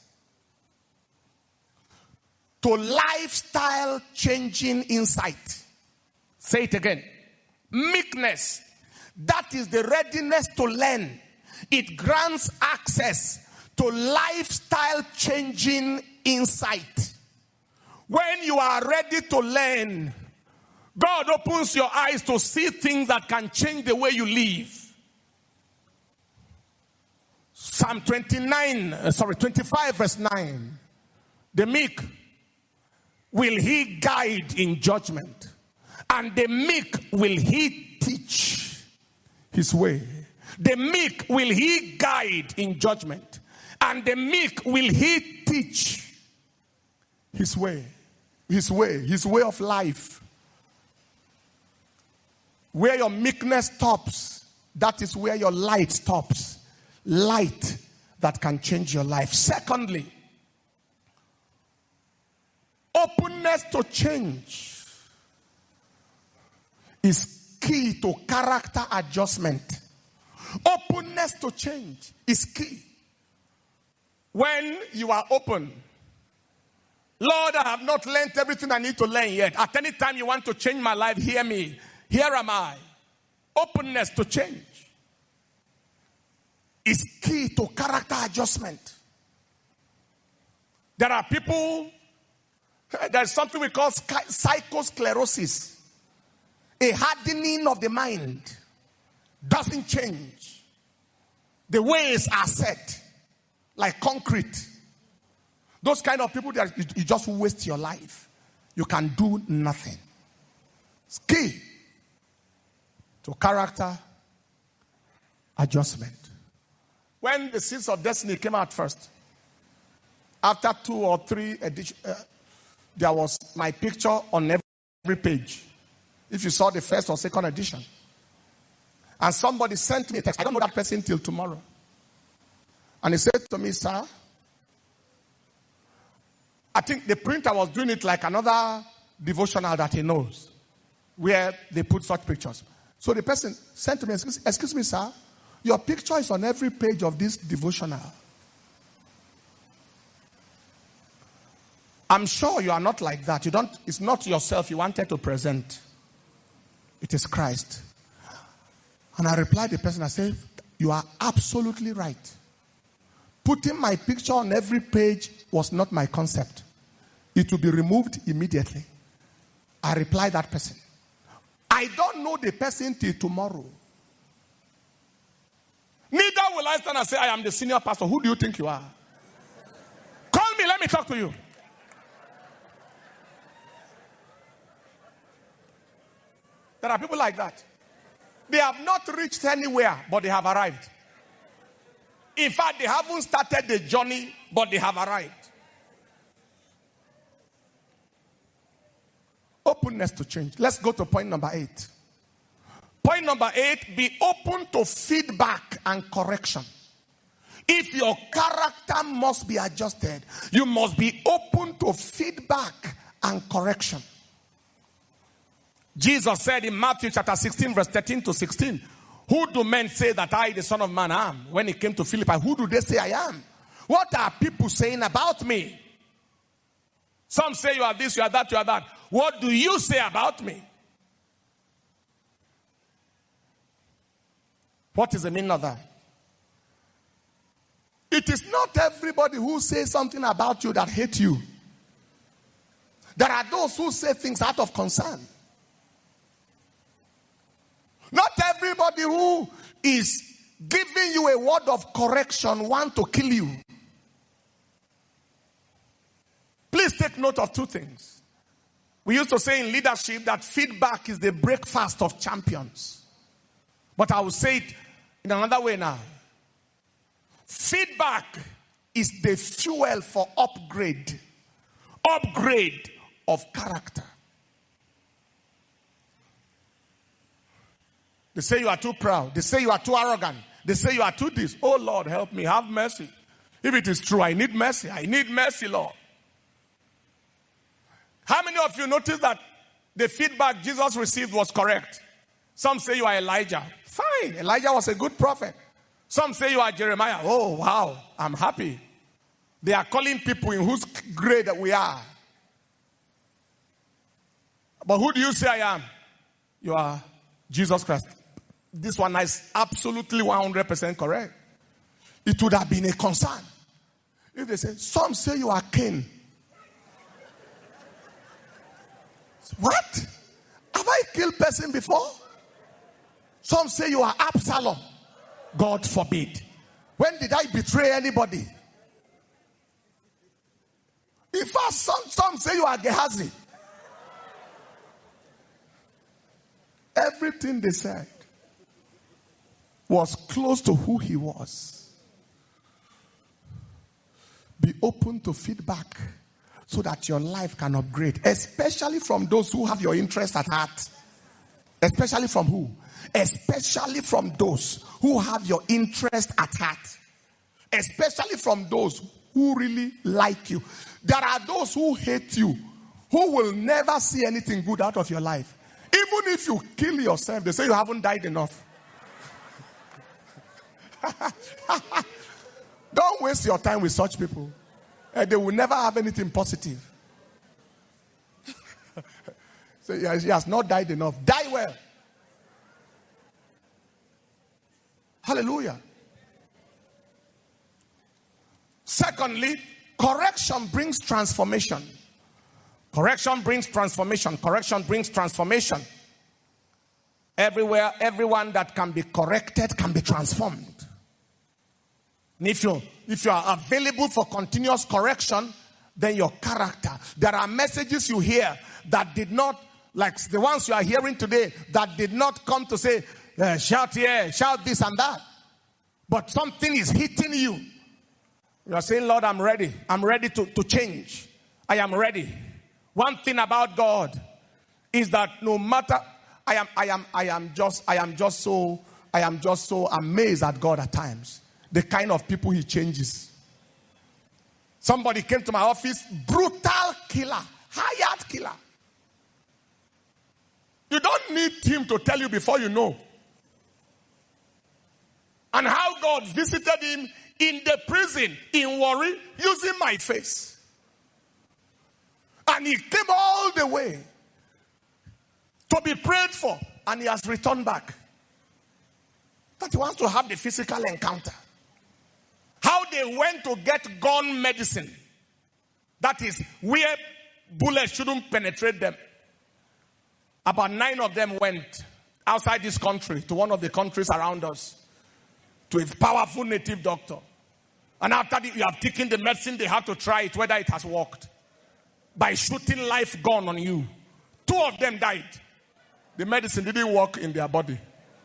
to lifestyle changing insight. Say it again. Meekness, that is the readiness to learn. It grants access to lifestyle changing insight. When you are ready to learn, God opens your eyes to see things that can change the way you live. Psalm twenty-nine, uh, sorry, twenty-five verse nine. The meek will he guide in judgment, and the meek will he teach his way. The meek will he guide in judgment, and the meek will he teach his way. His way, his way of life. Where your meekness stops, that is where your light stops. Light that can change your life. Secondly, openness to change is key to character adjustment. Openness to change is key. When you are open, Lord, I have not learned everything I need to learn yet. At any time you want to change my life, hear me. Here am I. Openness to change is key to character adjustment. There are people, there's something we call psychosclerosis. A hardening of the mind doesn't change. The ways are set like concrete. Those kind of people that you just waste your life. You can do nothing. It's key to character adjustment. When the Seeds of Destiny came out first, after two or three editions, uh, there was my picture on every page. If you saw the first or second edition. And somebody sent me a text. I don't know that person till tomorrow. And he said to me, sir, I think the printer was doing it like another devotional that he knows, where they put such pictures. So the person sent to me, excuse, excuse me, sir, your picture is on every page of this devotional. I'm sure you are not like that. You don't, it's not yourself you wanted to present. It is Christ. And I replied to the person, I said, you are absolutely right. Putting my picture on every page was not my concept. It will be removed immediately. I replied that person. I don't know the person till tomorrow. Neither will I stand and say, I am the senior pastor. Who do you think you are? Call me, let me talk to you. There are people like that. They have not reached anywhere, but they have arrived. In fact, they haven't started the journey, but they have arrived. Openness to change. Let's go to point number eight. Point number eight, be open to feedback and correction. If your character must be adjusted, you must be open to feedback and correction. Jesus said in Matthew chapter sixteen, verse thirteen to sixteen, who do men say that I, the Son of Man, am? When he came to Philippi, who do they say I am? What are people saying about me? Some say you are this, you are that, you are that. What do you say about me? What is the meaning of that? It is not everybody who says something about you that hates you. There are those who say things out of concern. Not everybody who is giving you a word of correction want to kill you. Please take note of two things. We used to say in leadership that feedback is the breakfast of champions. But I will say it in another way now. Feedback is the fuel for upgrade. Upgrade of character. They say you are too proud. They say you are too arrogant. They say you are too this. Oh Lord, help me. Have mercy. If it is true, I need mercy. I need mercy, Lord. How many of you noticed that the feedback Jesus received was correct? Some say you are Elijah. Fine. Elijah was a good prophet. Some say you are Jeremiah. Oh, wow. I'm happy. They are calling people in whose grade we are. But who do you say I am? You are Jesus Christ. This one is absolutely one hundred percent correct. It would have been a concern if they say, some say you are Cain. What? Have I killed person before? Some say you are Absalom. God forbid. When did I betray anybody? In fact, some, some say you are Gehazi. Everything they said was close to who he was. Be open to feedback so that your life can upgrade, especially from those who have your interest at heart. Especially from who? Especially from those who have your interest at heart. Especially from those who really like you. There are those who hate you, who will never see anything good out of your life. Even if you kill yourself, they say you haven't died enough. Don't waste your time with such people. Uh, they will never have anything positive. So he has, he has not died enough. Die well. Hallelujah. Secondly, correction brings transformation. Correction brings transformation. Correction brings transformation. Everywhere, everyone that can be corrected can be transformed. And if you if you are available for continuous correction, then your character. There are messages you hear that did not, like the ones you are hearing today, that did not come to say, uh, shout here, shout this and that. But something is hitting you. You are saying, Lord, I'm ready. I'm ready to, to change. I am ready. One thing about God is that no matter, I am, I am, I am just, I am just so I am just so amazed at God at times. The kind of people he changes. Somebody came to my office, brutal killer, hired killer. You don't need him to tell you before you know. And how God visited him in the prison in Warri using my face. And he came all the way to be prayed for, and he has returned back. But he wants to have the physical encounter. How they went to get gun medicine. That is where bullets shouldn't penetrate them. About nine of them went outside this country to one of the countries around us, to a powerful native doctor. And after the, you have taken the medicine, they have to try it, whether it has worked. By shooting live gun on you. Two of them died. The medicine didn't work in their body.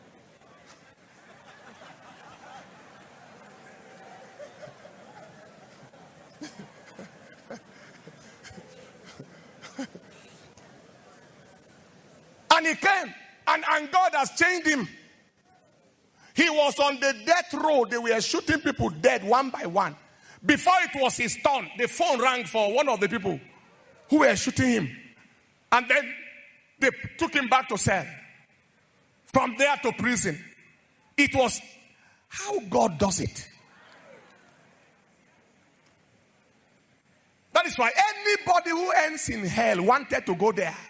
And he came, and, and God has changed him. He was on the death row. They were shooting people dead one by one. Before it was his turn, the phone rang for one of the people who were shooting him. And then they took him back to cell. From there to prison. It was how God does it. That is why anybody who ends in hell wanted to go there.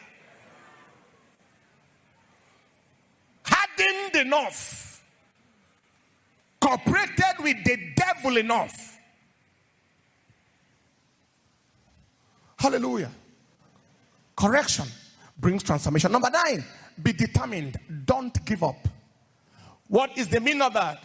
Hardened enough. Cooperated with the devil enough. Hallelujah. Correction brings transformation. Number nine, be determined. Don't give up. What is the meaning of that?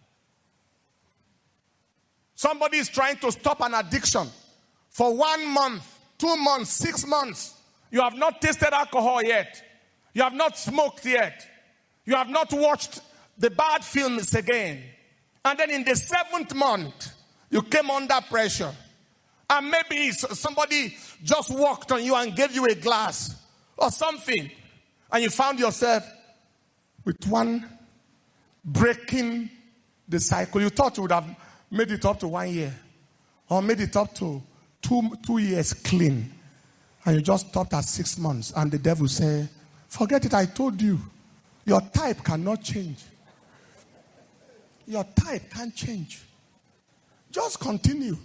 Somebody is trying to stop an addiction for one month, two months, six months. You have not tasted alcohol yet. You have not smoked yet. You have not watched the bad films again. And then in the seventh month, you came under pressure. And maybe somebody just walked on you and gave you a glass or something. And you found yourself with one breaking the cycle. You thought you would have made it up to one year. Or made it up to two, two years clean. And you just stopped at six months. And the devil said, forget it, I told you. Your type cannot change. Your type can't change. Just continue.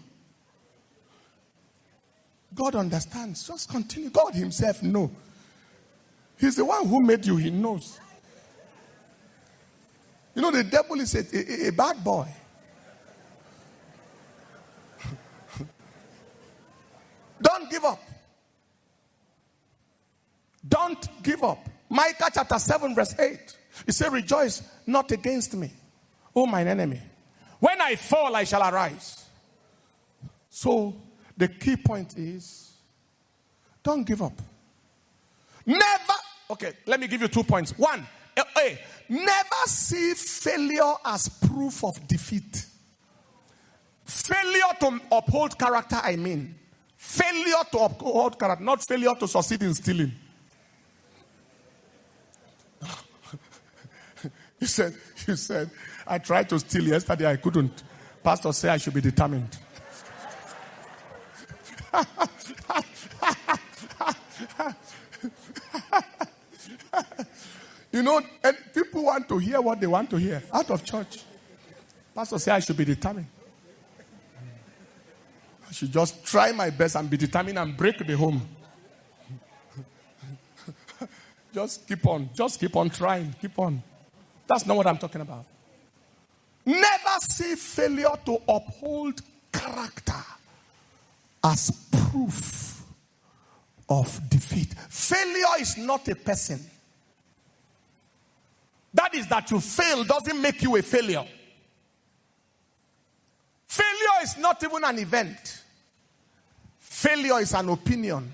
God understands. Just continue. God himself knows. He's the one who made you. He knows. You know, the devil is a, a, a bad boy. Don't give up. Don't give up. Micah chapter seven verse eight. He said, rejoice not against me, O mine enemy. When I fall, I shall arise. So, the key point is, don't give up. Never, okay, let me give you two points. One, A, never see failure as proof of defeat. Failure to uphold character, I mean. Failure to uphold character, not failure to succeed in stealing. You said, you said, I tried to steal yesterday, I couldn't. Pastor said I should be determined. You know, and people want to hear what they want to hear out of church. Pastor said I should be determined. I should just try my best and be determined and break the home. Just keep on, just keep on trying, keep on. That's not what I'm talking about. Never see failure to uphold character as proof of defeat. Failure is not a person. That is that you fail doesn't make you a failure. Failure is not even an event. Failure is an opinion.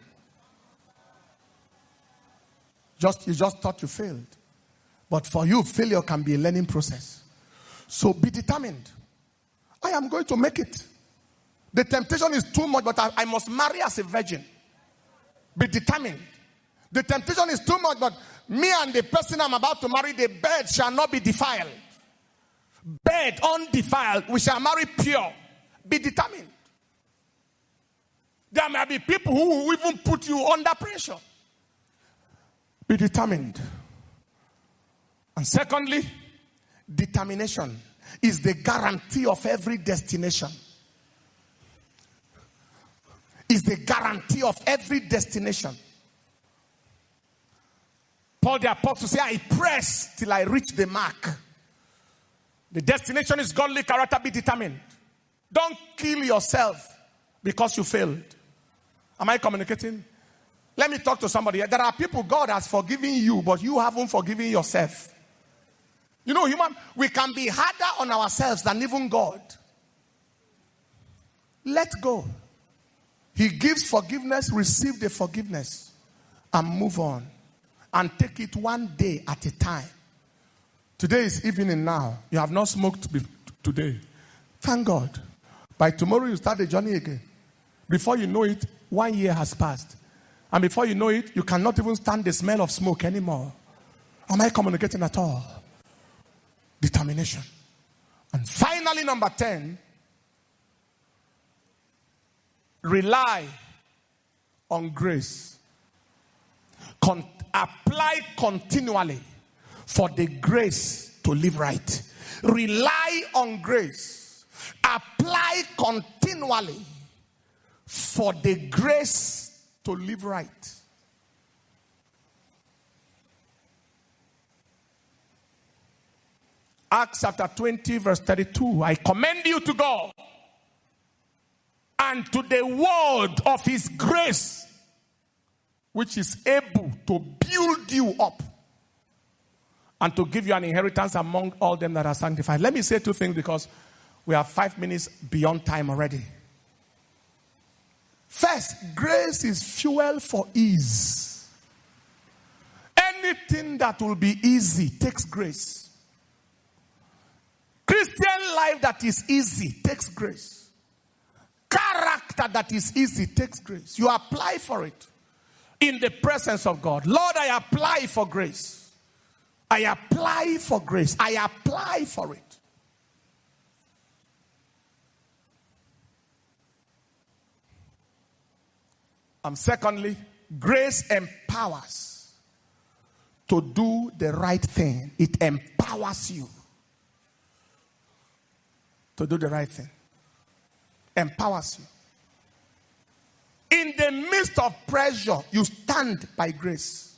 Just you just thought you failed. But for you, failure can be a learning process. So be determined. I am going to make it. The temptation is too much, but I, I must marry as a virgin. Be determined. The temptation is too much, but me and the person I'm about to marry, the bed shall not be defiled. bed undefiled, we shall marry pure. Be determined. There may be people who will even put you under pressure. Be determined. And secondly, determination is the guarantee of every destination. Is the guarantee of every destination. Paul the apostle said, I press till I reach the mark. The destination is godly character. Be determined. Don't kill yourself because you failed. Am I communicating? Let me talk to somebody. There are people God has forgiven you, but you haven't forgiven yourself. You know, human, we can be harder on ourselves than even God. Let go. He gives forgiveness, receive the forgiveness, and move on. And take it one day at a time. Today is evening now. You have not smoked be- today. Thank God. By tomorrow you start the journey again. Before you know it, one year has passed. And before you know it, you cannot even stand the smell of smoke anymore. Am I communicating at all? Determination. And finally, number ten, rely on grace. Con- apply continually for the grace to live right. Rely on grace. Apply continually for the grace to live right. Acts chapter twenty verse thirty-two. I commend you to God and to the word of his grace, which is able to build you up and to give you an inheritance among all them that are sanctified. Let me say two things because we are five minutes beyond time already. First, grace is fuel for ease. Anything that will be easy takes grace. Christian life that is easy takes grace. Character that is easy takes grace. You apply for it in the presence of God. Lord, I apply for grace. I apply for grace. I apply for it. And secondly, grace empowers to do the right thing. It empowers you to do the right thing. Empowers you. In the midst of pressure, you stand by grace.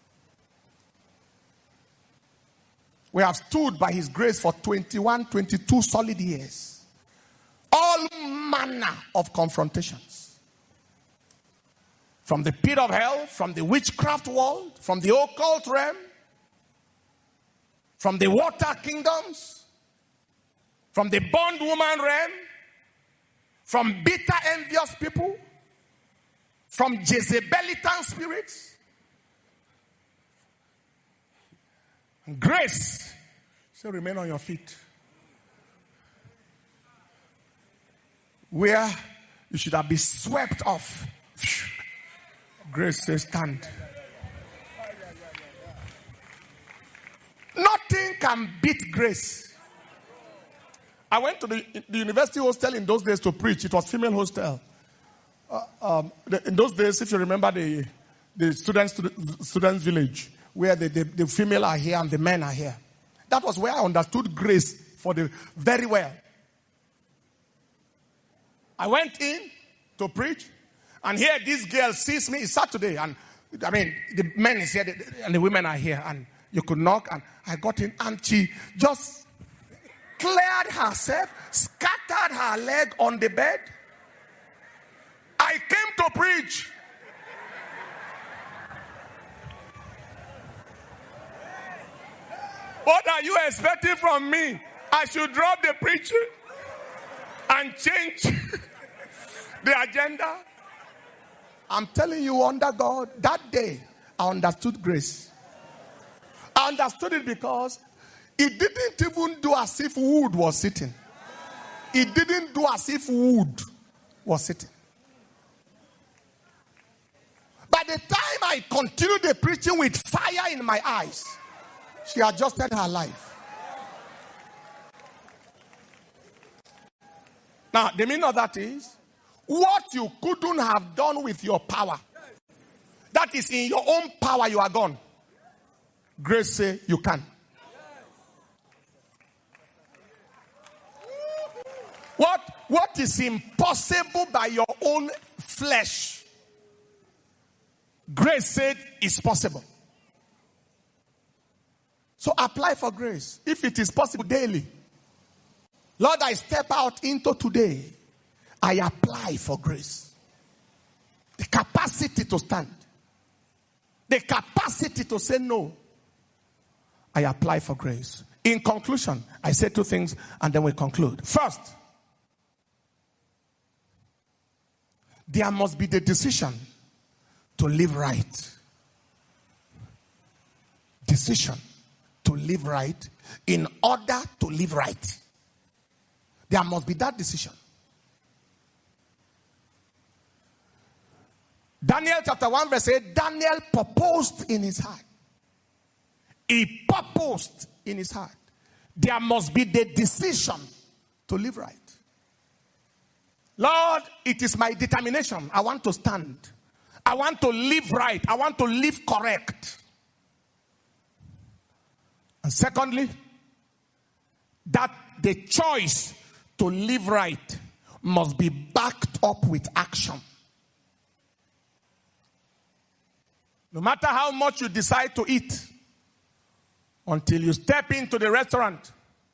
We have stood by his grace for twenty-one, twenty-two solid years. All manner of confrontations. From the pit of hell, from the witchcraft world, from the occult realm, from the water kingdoms, from the bondwoman realm, from bitter, envious people, from Jezebelitan spirits. Grace. So remain on your feet. Where you should have been swept off. Grace says stand. Nothing can beat grace. I went to the, the university hostel in those days to preach. It was female hostel. Uh, um, the, in those days, if you remember the the students the students village, where the, the, the female are here and the men are here. That was where I understood grace for the very well. I went in to preach, and here this girl sees me. It's Saturday, and I mean the men is here and the women are here, and you could knock, and I got in, and she just cleared herself, scattered her leg on the bed. I came to preach. What are you expecting from me? I should drop the preaching and change the agenda? I'm telling you, under God, that day, I understood grace. I understood it because it didn't even do as if wood was sitting. It didn't do as if wood was sitting. By the time I continued the preaching with fire in my eyes, she adjusted her life. Now, the meaning of that is, what you couldn't have done with your power, that is in your own power, you are gone. Grace say you can. What, what is impossible by your own flesh, grace said is possible. So apply for grace. If it is possible daily. Lord, I step out into today. I apply for grace. The capacity to stand. The capacity to say no. I apply for grace. In conclusion, I say two things and then we conclude. First, there must be the decision to live right. Decision to live right in order to live right. There must be that decision. Daniel chapter one verse eight, Daniel purposed in his heart. He purposed in his heart. There must be the decision to live right. Lord, it is my determination. I want to stand. I want to live right. I want to live correct. And secondly, that the choice to live right must be backed up with action. No matter how much you decide to eat, until you step into the restaurant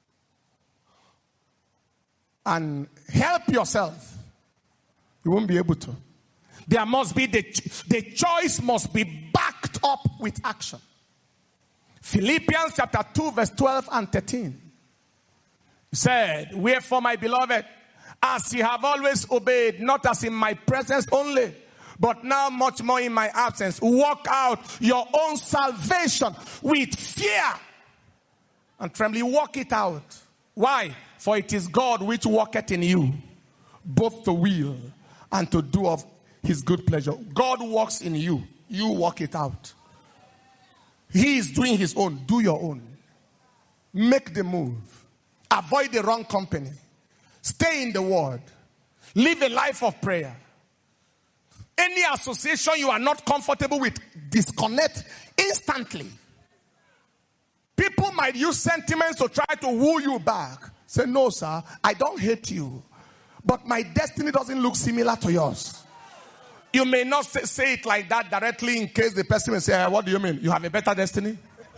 and help yourself, you won't be able to. There must be the, the choice must be backed up with action. Philippians chapter two verse twelve and thirteen said, wherefore my beloved, as ye have always obeyed, not as in my presence only, but now much more in my absence, work out your own salvation with fear and trembling. Work it out. Why? For it is God which worketh in you, both to will and to do of his good pleasure. God works in you. You work it out. He is doing his own. Do your own. Make the move. Avoid the wrong company. Stay in the word. Live a life of prayer. Any association you are not comfortable with, disconnect instantly. People might use sentiments to try to woo you back. Say, no, sir, I don't hate you, but my destiny doesn't look similar to yours. You may not say, say it like that directly in case the person will say, what do you mean? You have a better destiny?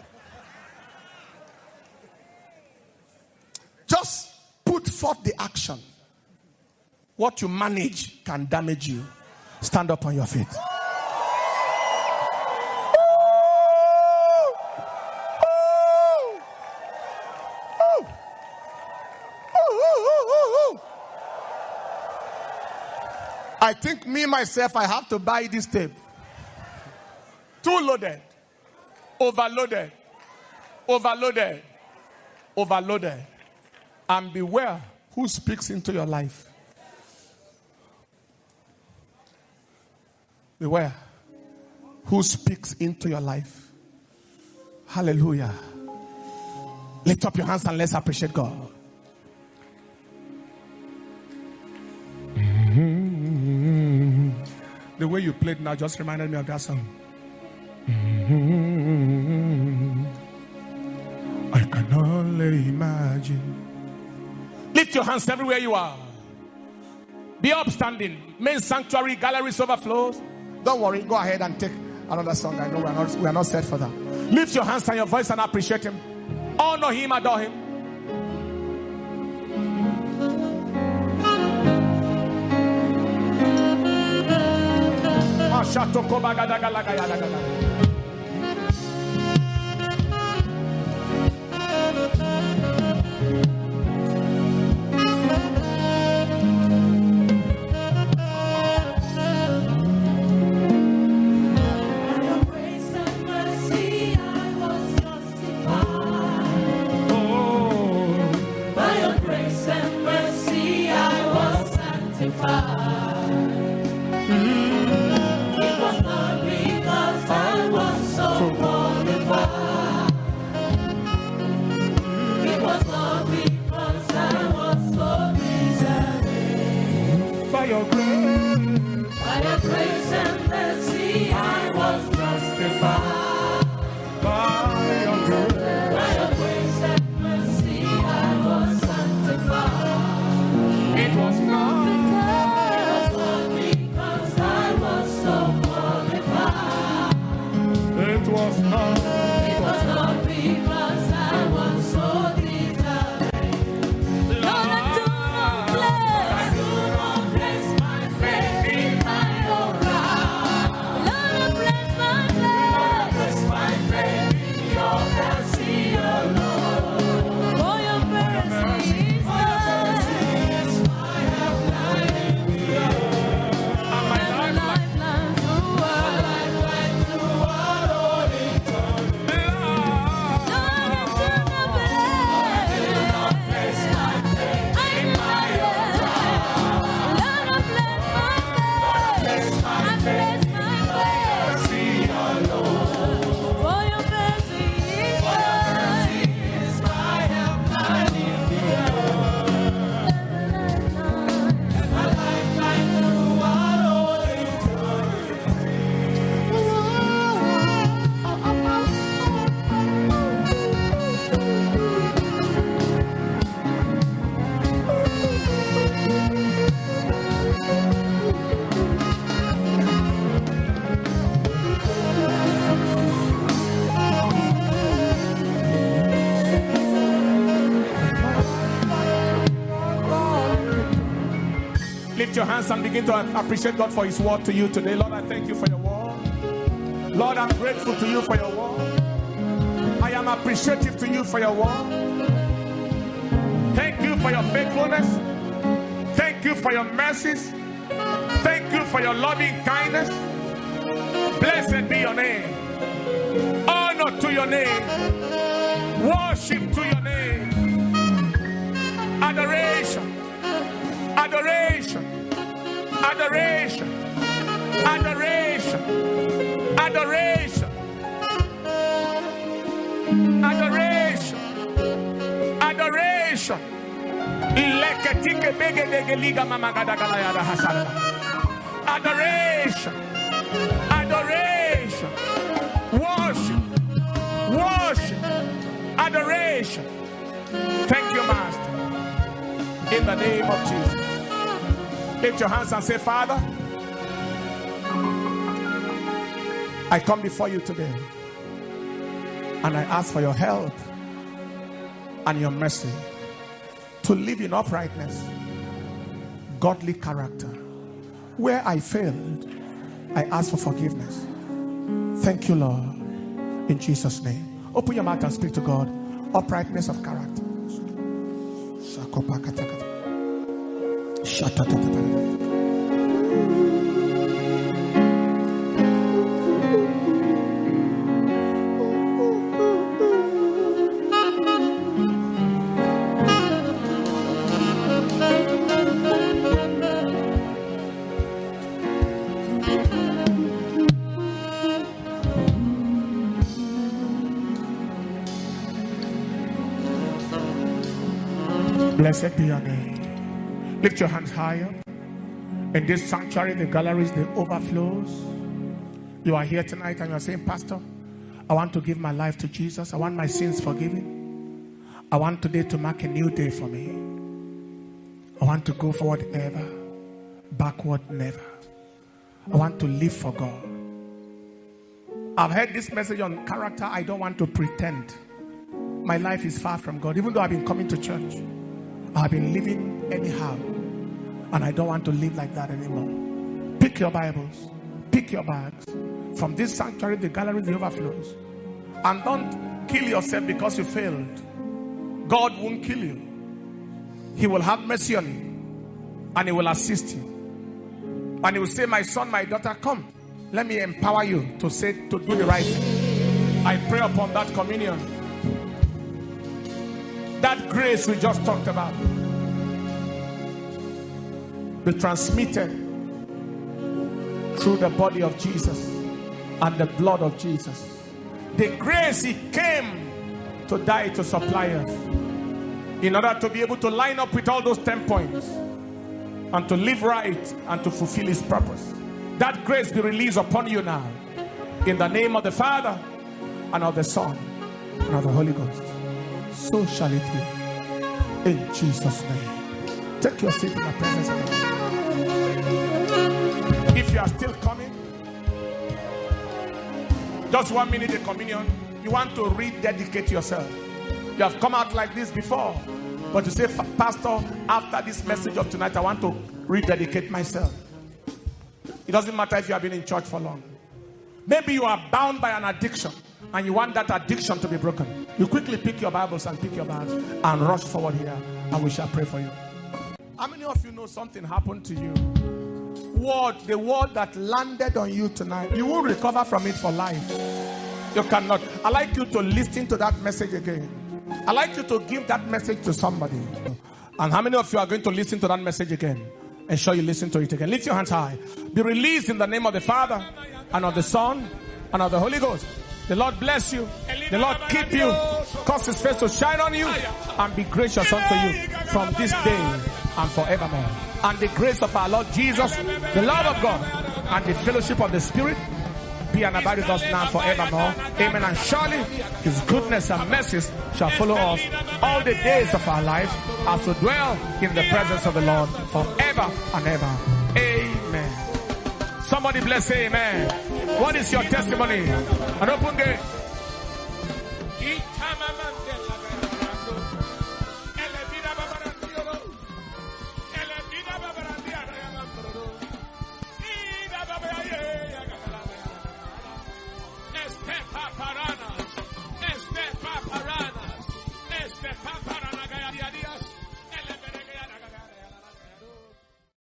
Just put forth the action. What you manage can damage you. Stand up on your feet. I think me, myself, I have to buy this tape. Too loaded. Overloaded. Overloaded. Overloaded. And beware who speaks into your life. Beware who speaks into your life. Hallelujah. Lift up your hands and let's appreciate God. Mm-hmm. The way you played now just reminded me of that song. Mm-hmm. I can only imagine. Lift your hands everywhere you are. Be upstanding. Main sanctuary, galleries overflows. Don't worry, go ahead and take another song. I know we are not, we are not set for that. Lift your hands and your voice and appreciate him. Honor him, adore him. It was not because I was Lift your hands and begin to appreciate God for His word to you today. Lord, I thank you for your word. Lord, I'm grateful to you for your word. I am appreciative to you for your word. Thank you for your faithfulness. Thank you for your mercies. Thank you for your loving kindness. Blessed be your name. Honor to your name. Worship to your name. Adoration. Adoration. Adoration. Adoration. Adoration. Adoration. Adoration. Adoration. Adoration. Worship. Worship. Adoration. Thank you, Master. In the name of Jesus. Lift your hands and say, Father, I come before you today and I ask for your help and your mercy to live in uprightness, godly character. Where I failed, I ask for forgiveness. Thank you, Lord, in Jesus' name. Open your mouth and speak to God. Uprightness of character. Blessed be your name. Lift your hands higher. In this sanctuary, the galleries, the overflows. You are here tonight and you are saying, Pastor, I want to give my life to Jesus. I want my sins forgiven. I want today to mark a new day for me. I want to go forward ever, backward never. I want to live for God. I've heard this message on character. I don't want to pretend. My life is far from God. Even though I've been coming to church, I've been living anyhow. And I don't want to live like that anymore. Pick your Bibles. Pick your bags. From this sanctuary, the gallery, the overflows. And don't kill yourself because you failed. God won't kill you. He will have mercy on you. And He will assist you. And He will say, my son, my daughter, come. Let me empower you to say, to do the right thing. I pray upon that communion. That grace we just talked about. Be transmitted through the body of Jesus and the blood of Jesus. The grace He came to die to supply us in order to be able to line up with all those ten points and to live right and to fulfill His purpose. That grace be released upon you now. In the name of the Father, and of the Son, and of the Holy Ghost. So shall it be. In Jesus' name. Take your seat in the presence of God. If you are still coming, just one minute of communion. You want to rededicate yourself. You have come out like this before, but you say, Pastor, after this message of tonight, I want to rededicate myself. It doesn't matter if you have been in church for long. Maybe you are bound by an addiction and you want that addiction to be broken. You quickly pick your Bibles and pick your bags and rush forward here, and we shall pray for you. How many of you know something happened to you? Word, the word that landed on you tonight, you will recover from it for life. You cannot. I'd like you to listen to that message again. I'd like you to give that message to somebody. And how many of you are going to listen to that message again? Ensure you listen to it again. Lift your hands high. Be released in the name of the Father, and of the Son, and of the Holy Ghost. The Lord bless you. The Lord keep you. Cause His face to shine on you, and be gracious unto you from this day and forevermore. And the grace of our Lord Jesus, the love of God, and the fellowship of the Spirit be and abide with us now forevermore. Amen. And surely His goodness and mercies shall follow us all the days of our lives, as we dwell in the presence of the Lord forever and ever. Amen. Somebody bless, amen. What is your testimony? An open gate.